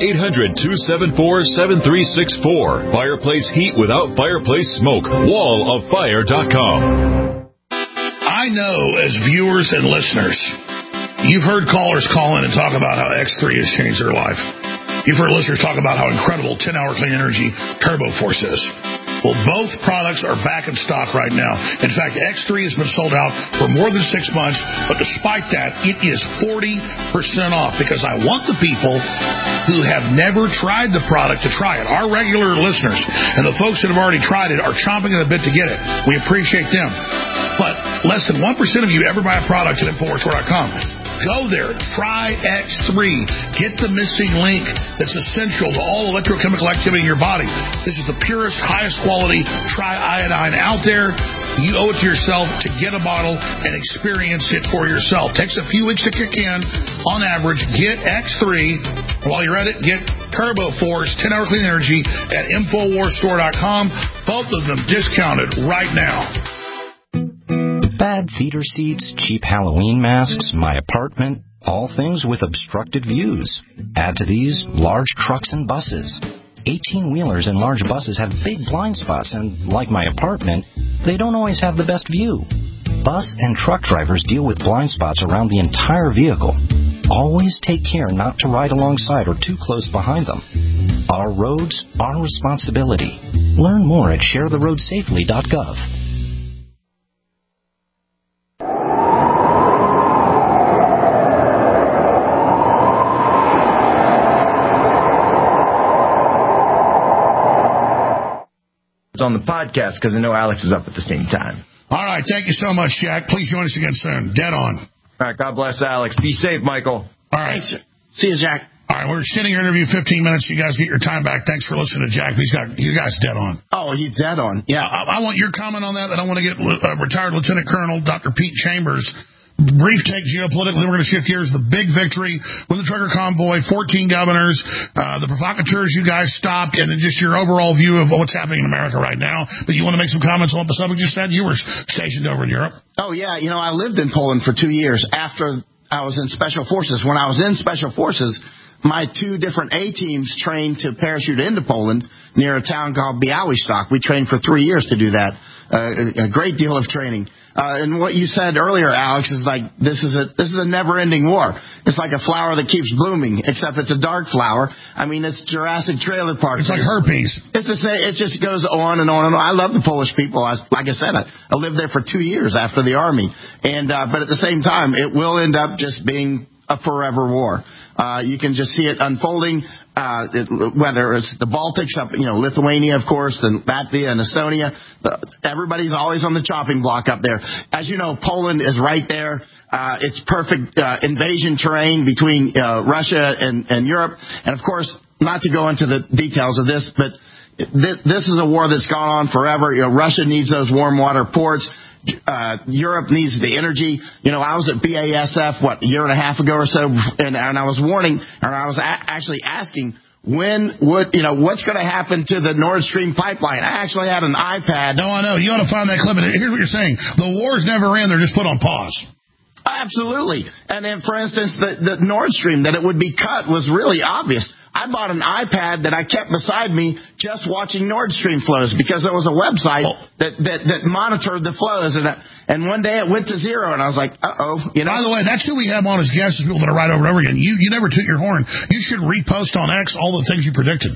800-274-7364. Fireplace heat without fireplace smoke. walloffire.com. I know as viewers and listeners, you've heard callers call in and talk about how X3 has changed their life. You've heard listeners talk about how incredible 10-hour clean energy Turbo Force is. Well, both products are back in stock right now. In fact, X3 has been sold out for more than 6 months, but despite that, it is 40% off because I want the people who have never tried the product to try it. Our regular listeners and the folks that have already tried it are chomping at the bit to get it. We appreciate them. But less than 1% of you ever buy a product at InfoWarsStore.com. Go there. Try X3. Get the missing link that's essential to all electrochemical activity in your body. This is the purest, highest quality tri-iodine out there. You owe it to yourself to get a bottle and experience it for yourself. Takes a few weeks to kick in. On average, get X3. While you're at it, get Turbo Force 10-hour clean energy at InfoWarsStore.com. Both of them discounted right now. Bad theater seats, cheap Halloween masks, my apartment, all things with obstructed views. Add to these large trucks and buses. 18-wheelers and large buses have big blind spots, and like my apartment, they don't always have the best view. Bus and truck drivers deal with blind spots around the entire vehicle. Always take care not to ride alongside or too close behind them. Our roads, our responsibility. Learn more at sharetheroadsafely.gov. On the podcast because I know Alex is up at the same time. All right. Thank you so much, Jack. Please join us again soon. Dead on. All right. God bless Alex. Be safe, Michael. All right. See you, Jack. All right. We're extending your interview 15 minutes. You guys get your time back. Thanks for listening to Jack. He's got you guys dead on. Oh, he's dead on. Yeah. I want your comment on that. I want to get retired Lieutenant Colonel Dr. Pete Chambers. Brief take geopolitically. We're going to shift gears. The big victory with the trucker convoy, 14 governors, the provocateurs you guys stopped, and then just your overall view of what's happening in America right now. But you want to make some comments on what the subject just said? You were stationed over in Europe. Oh, yeah. You know, I lived in Poland for 2 years after I was in Special Forces. When I was in Special Forces, my two different A-teams trained to parachute into Poland near a town called Białystok. We trained for 3 years to do that. A great deal of training. And what you said earlier, Alex, is like this is a never-ending war. It's like a flower that keeps blooming, except it's a dark flower. I mean, it's Jurassic Trailer Park. It's like herpes. It just goes on and on and on. I love the Polish people. Like I said, I lived there for 2 years after the army, and but at the same time, it will end up just being a forever war. You can just see it unfolding. Whether it's the Baltics, Lithuania, of course, and Latvia and Estonia, everybody's always on the chopping block up there. As you know, Poland is right there. It's perfect invasion terrain between Russia and Europe. And of course, not to go into the details of this, but this is a war that's gone on forever. Russia needs those warm water ports. Europe needs the energy. I was at BASF, a year and a half ago or so, and I was warning, and I was actually asking what's going to happen to the Nord Stream pipeline. I actually had an iPad. No, I know. You ought to find that clip. Here's what you're saying. The wars never end. They're just put on pause. Absolutely. And then, for instance, the Nord Stream, that it would be cut was really obvious. I bought an iPad that I kept beside me just watching Nord Stream flows because there was a website that monitored the flows. And one day it went to zero, and I was like, uh-oh. You know? By the way, that's who we have on as guests, is people that are right over and over again. You never toot your horn. You should repost on X all the things you predicted.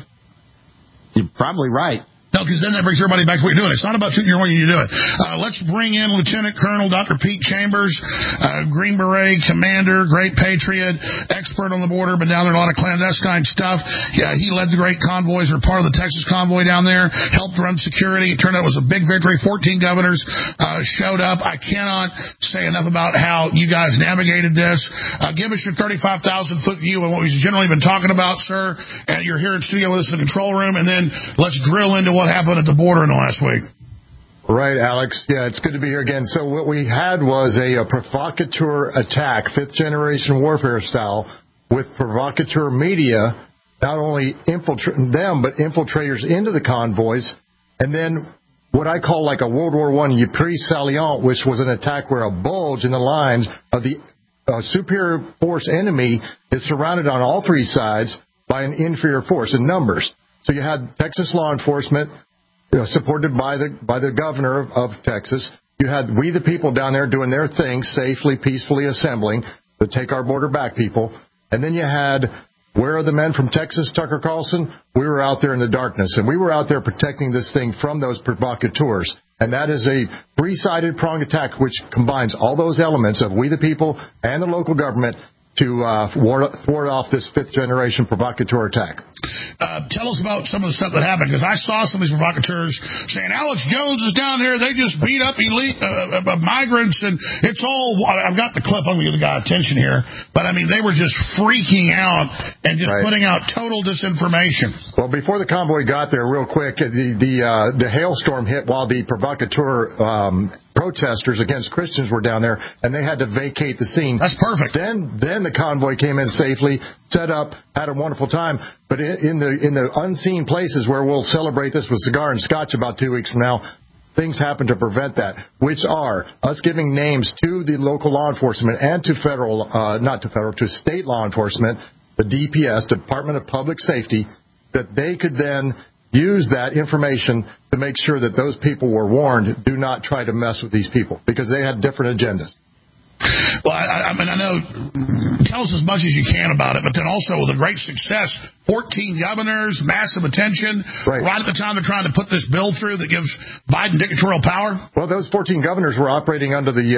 You're probably right. No, because then that brings everybody back to what you're doing. It's not about shooting your horn, you do it. Let's bring in Lieutenant Colonel Dr. Pete Chambers, Green Beret Commander, great patriot, expert on the border, been down there in a lot of clandestine stuff. Yeah, he led the great convoys, or part of the Texas convoy down there, helped run security. It turned out it was a big victory. 14 governors showed up. I cannot say enough about how you guys navigated this. Give us your 35,000-foot view of what we've generally been talking about, sir. And you're here in studio with us in the control room, and then let's drill into what happened at the border in the last week. Right, Alex. Yeah, it's good to be here again. So what we had was a provocateur attack, fifth-generation warfare style, with provocateur media not only infiltrating them, but infiltrators into the convoys, and then what I call like a World War I Ypres salient, which was an attack where a bulge in the lines of the superior force enemy is surrounded on all three sides by an inferior force in numbers. So you had Texas law enforcement, supported by the governor of Texas. You had we the people down there doing their thing, safely, peacefully assembling to take our border back people. And then you had, where are the men from Texas, Tucker Carlson? We were out there in the darkness, and we were out there protecting this thing from those provocateurs. And that is a three-sided pronged attack which combines all those elements of we the people and the local government to thwart off this fifth-generation provocateur attack. Tell us about some of the stuff that happened, because I saw some of these provocateurs saying, Alex Jones is down here, they just beat up migrants, and it's all... I've got the clip, I'm going to give the guy attention here, but I mean, they were just freaking out and just putting out total disinformation. Well, before the convoy got there, real quick, the hailstorm hit while the provocateur protesters against Christians were down there, and they had to vacate the scene. That's perfect. Then the convoy came in safely, set up, had a wonderful time. But in the unseen places where we'll celebrate this with cigar and scotch about 2 weeks from now, things happen to prevent that, which are us giving names to the local law enforcement and to to state law enforcement, the DPS, Department of Public Safety, that they could then use that information to make sure that those people were warned, do not try to mess with these people, because they had different agendas. Well, I mean, I know, tell us as much as you can about it, but then also with a great success, 14 governors, massive attention, right at the time they're trying to put this bill through that gives Biden dictatorial power. Well, those 14 governors were operating under the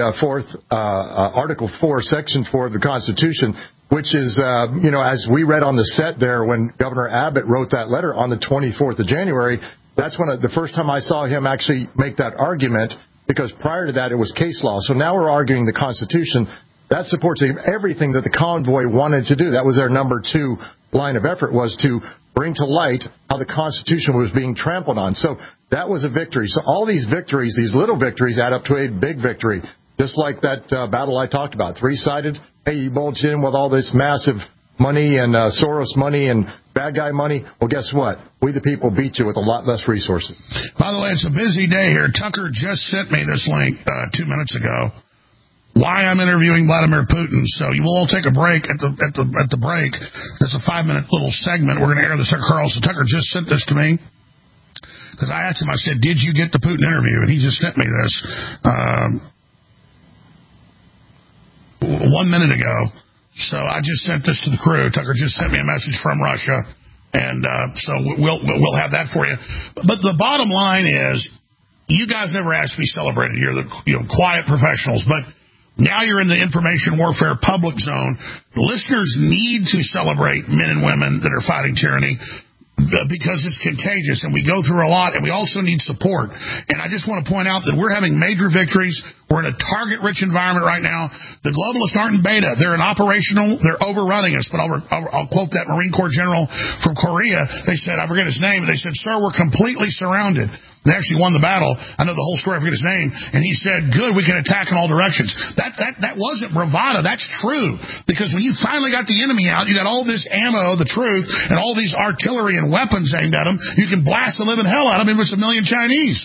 Article 4, Section 4 of the Constitution, which is, as we read on the set there when Governor Abbott wrote that letter on the 24th of January, that's when the first time I saw him actually make that argument, because prior to that it was case law. So now we're arguing the Constitution. That supports everything that the convoy wanted to do. That was their number 2 line of effort, was to bring to light how the Constitution was being trampled on. So that was a victory. So all these victories, these little victories, add up to a big victory. Just like that battle I talked about, three-sided. Hey, you bulged in with all this massive money and Soros money and bad guy money. Well, guess what? We the people beat you with a lot less resources. By the way, it's a busy day here. Tucker just sent me this link 2 minutes ago. Why I'm interviewing Vladimir Putin. So you will all take a break at the break. It's a 5-minute little segment. We're going to air this. Tucker Carlson. Tucker just sent this to me because I asked him. I said, "Did you get the Putin interview?" And he just sent me this 1 minute ago. So I just sent this to the crew. Tucker just sent me a message from Russia, and so we'll have that for you. But the bottom line is, you guys never asked to be celebrated. You're the quiet professionals, but now you're in the information warfare public zone. Listeners need to celebrate men and women that are fighting tyranny, because it's contagious, and we go through a lot, and we also need support. And I just want to point out that we're having major victories. We're in a target-rich environment right now. The globalists aren't in beta. They're in operational. They're overrunning us. But I'll quote that Marine Corps general from Korea. They said, I forget his name, but they said, "Sir, we're completely surrounded." They actually won the battle. I know the whole story. I forget his name. And he said, "Good, we can attack in all directions." That wasn't bravado. That's true. Because when you finally got the enemy out, you got all this ammo, the truth, and all these artillery and weapons aimed at them. You can blast the living hell out of them if it's 1 million Chinese.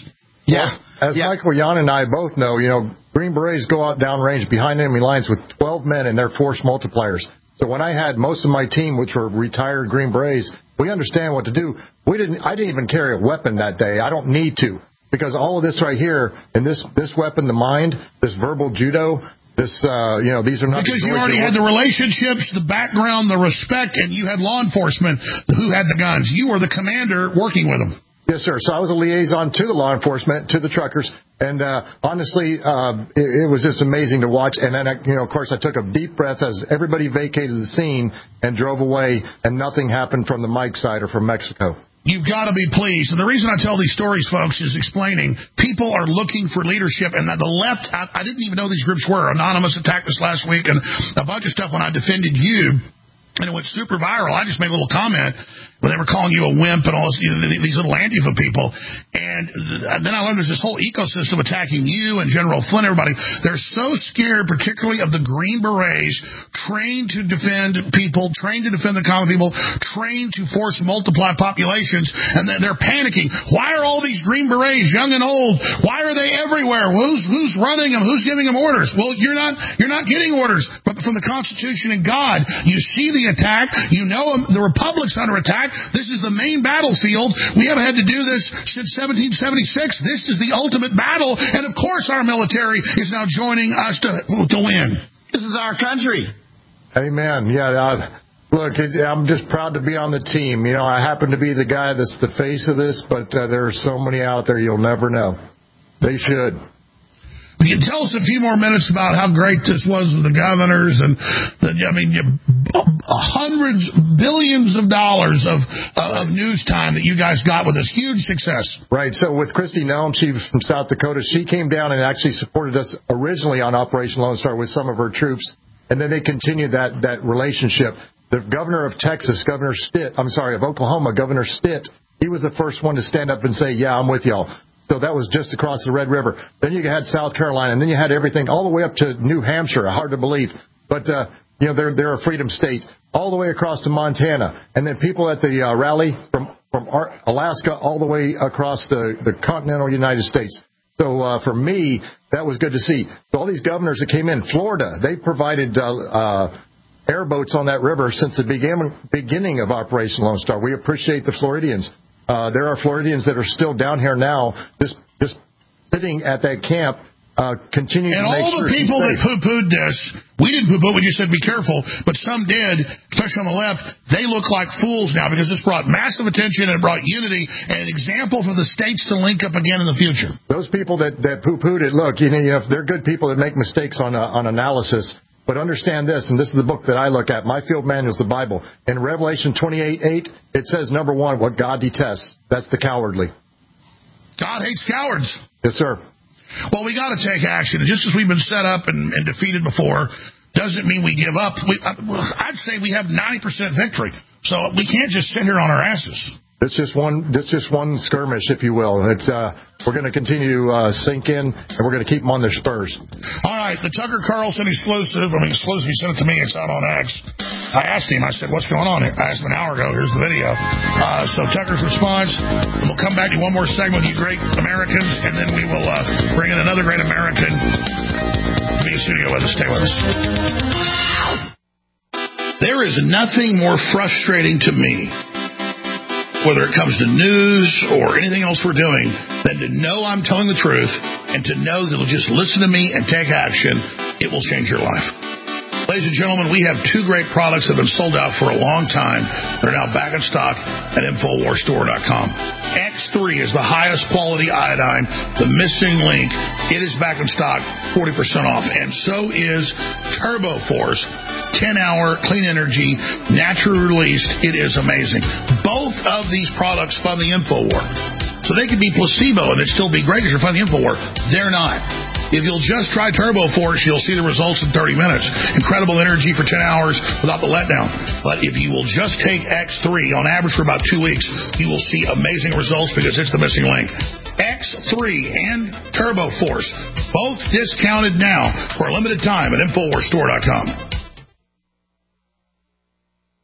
Yeah. As Michael Yon and I both know, Green Berets go out downrange behind enemy lines with 12 men and their force multipliers. So when I had most of my team, which were retired Green Berets, we understand what to do. I didn't even carry a weapon that day. I don't need to, because all of this right here, and this weapon, the mind, this verbal judo, these are not... Because you already had the relationships, the background, the respect, and you had law enforcement who had the guns. You were the commander working with them. Yes, sir. So I was a liaison to the law enforcement, to the truckers, and honestly, it was just amazing to watch. And then, of course, I took a deep breath as everybody vacated the scene and drove away, and nothing happened from the Mike side or from Mexico. You've got to be pleased. And the reason I tell these stories, folks, is explaining people are looking for leadership. And the left, I didn't even know these groups were. Anonymous attacked us last week, and a bunch of stuff when I defended you. And it went super viral. I just made a little comment where they were calling you a wimp and all this, these little Antifa people. And then I learned there's this whole ecosystem attacking you and General Flynn, everybody. They're so scared, particularly of the Green Berets, trained to defend people, trained to defend the common people, trained to force multiply populations, and they're panicking. Why are all these Green Berets, young and old, why are they everywhere? Who's running them? Who's giving them orders? Well, you're not getting orders, but from the Constitution and God. You see the attack. You know the Republic's under attack. This is the main battlefield. We haven't had to do this since 1776. This is the ultimate battle, and of course our military is now joining us to win. This is our country. Amen. Yeah. Look, I'm just proud to be on the team. I happen to be the guy that's the face of this, but there are so many out there you'll never know. They should. You can tell us a few more minutes about how great this was with the governors and hundreds, billions of dollars of news time that you guys got with this huge success. Right. So with Kristi Noem, she was from South Dakota. She came down and actually supported us originally on Operation Lone Star with some of her troops, and then they continued that relationship. The governor of Oklahoma, Governor Stitt, he was the first one to stand up and say, "Yeah, I'm with y'all." So that was just across the Red River. Then you had South Carolina, and then you had everything all the way up to New Hampshire. Hard to believe, but they're a freedom state. All the way across to Montana, and then people at the rally from Alaska all the way across the continental United States. So for me, that was good to see. So all these governors that came in, Florida, they provided airboats on that river since the beginning of Operation Lone Star. We appreciate the Floridians. There are Floridians that are still down here now, just sitting at that camp, continuing to make sure. And all the people that poo-pooed this, we didn't poo-poo, we just said be careful, but some did, especially on the left. They look like fools now because this brought massive attention and it brought unity and an example for the states to link up again in the future. Those people that poo-pooed it, look, they're good people that make mistakes on analysis. But understand this, and this is the book that I look at. My field manual is the Bible. In Revelation 28:8, it says, number one, what God detests. That's the cowardly. God hates cowards. Yes, sir. Well, we got to take action. Just as we've been set up and defeated before, doesn't mean we give up. I'd say we have 90% victory. So we can't just sit here on our asses. It's just one skirmish, if you will. We're going to continue to sink in, and we're going to keep them on their spurs. All right, the Tucker Carlson exclusive. He sent it to me. It's out on X. I asked him. I said, "What's going on?" I asked him an hour ago. Here's the video. So Tucker's response. And we'll come back to one more segment with you great Americans, and then we will bring in another great American to be in the studio with us. Stay with us. There is nothing more frustrating to me, whether it comes to news or anything else we're doing, than to know I'm telling the truth and to know that you'll just listen to me and take action. It will change your life. Ladies and gentlemen, we have two great products that have been sold out for a long time. They're now back in stock at InfoWarsStore.com. X3 is the highest quality iodine, the missing link. It is back in stock, 40% off. And so is Turbo Force. 10-hour clean energy, naturally released. It is amazing. Both of these products fund the InfoWar. So they could be placebo and it'd still be great because you're funding the InfoWar. They're not. If you'll just try Turbo Force, you'll see the results in 30 minutes. Incredible energy for 10 hours without the letdown. But if you will just take X3 on average for about 2 weeks, you will see amazing results because it's the missing link. X3 and Turbo Force, both discounted now for a limited time at InfoWarsStore.com.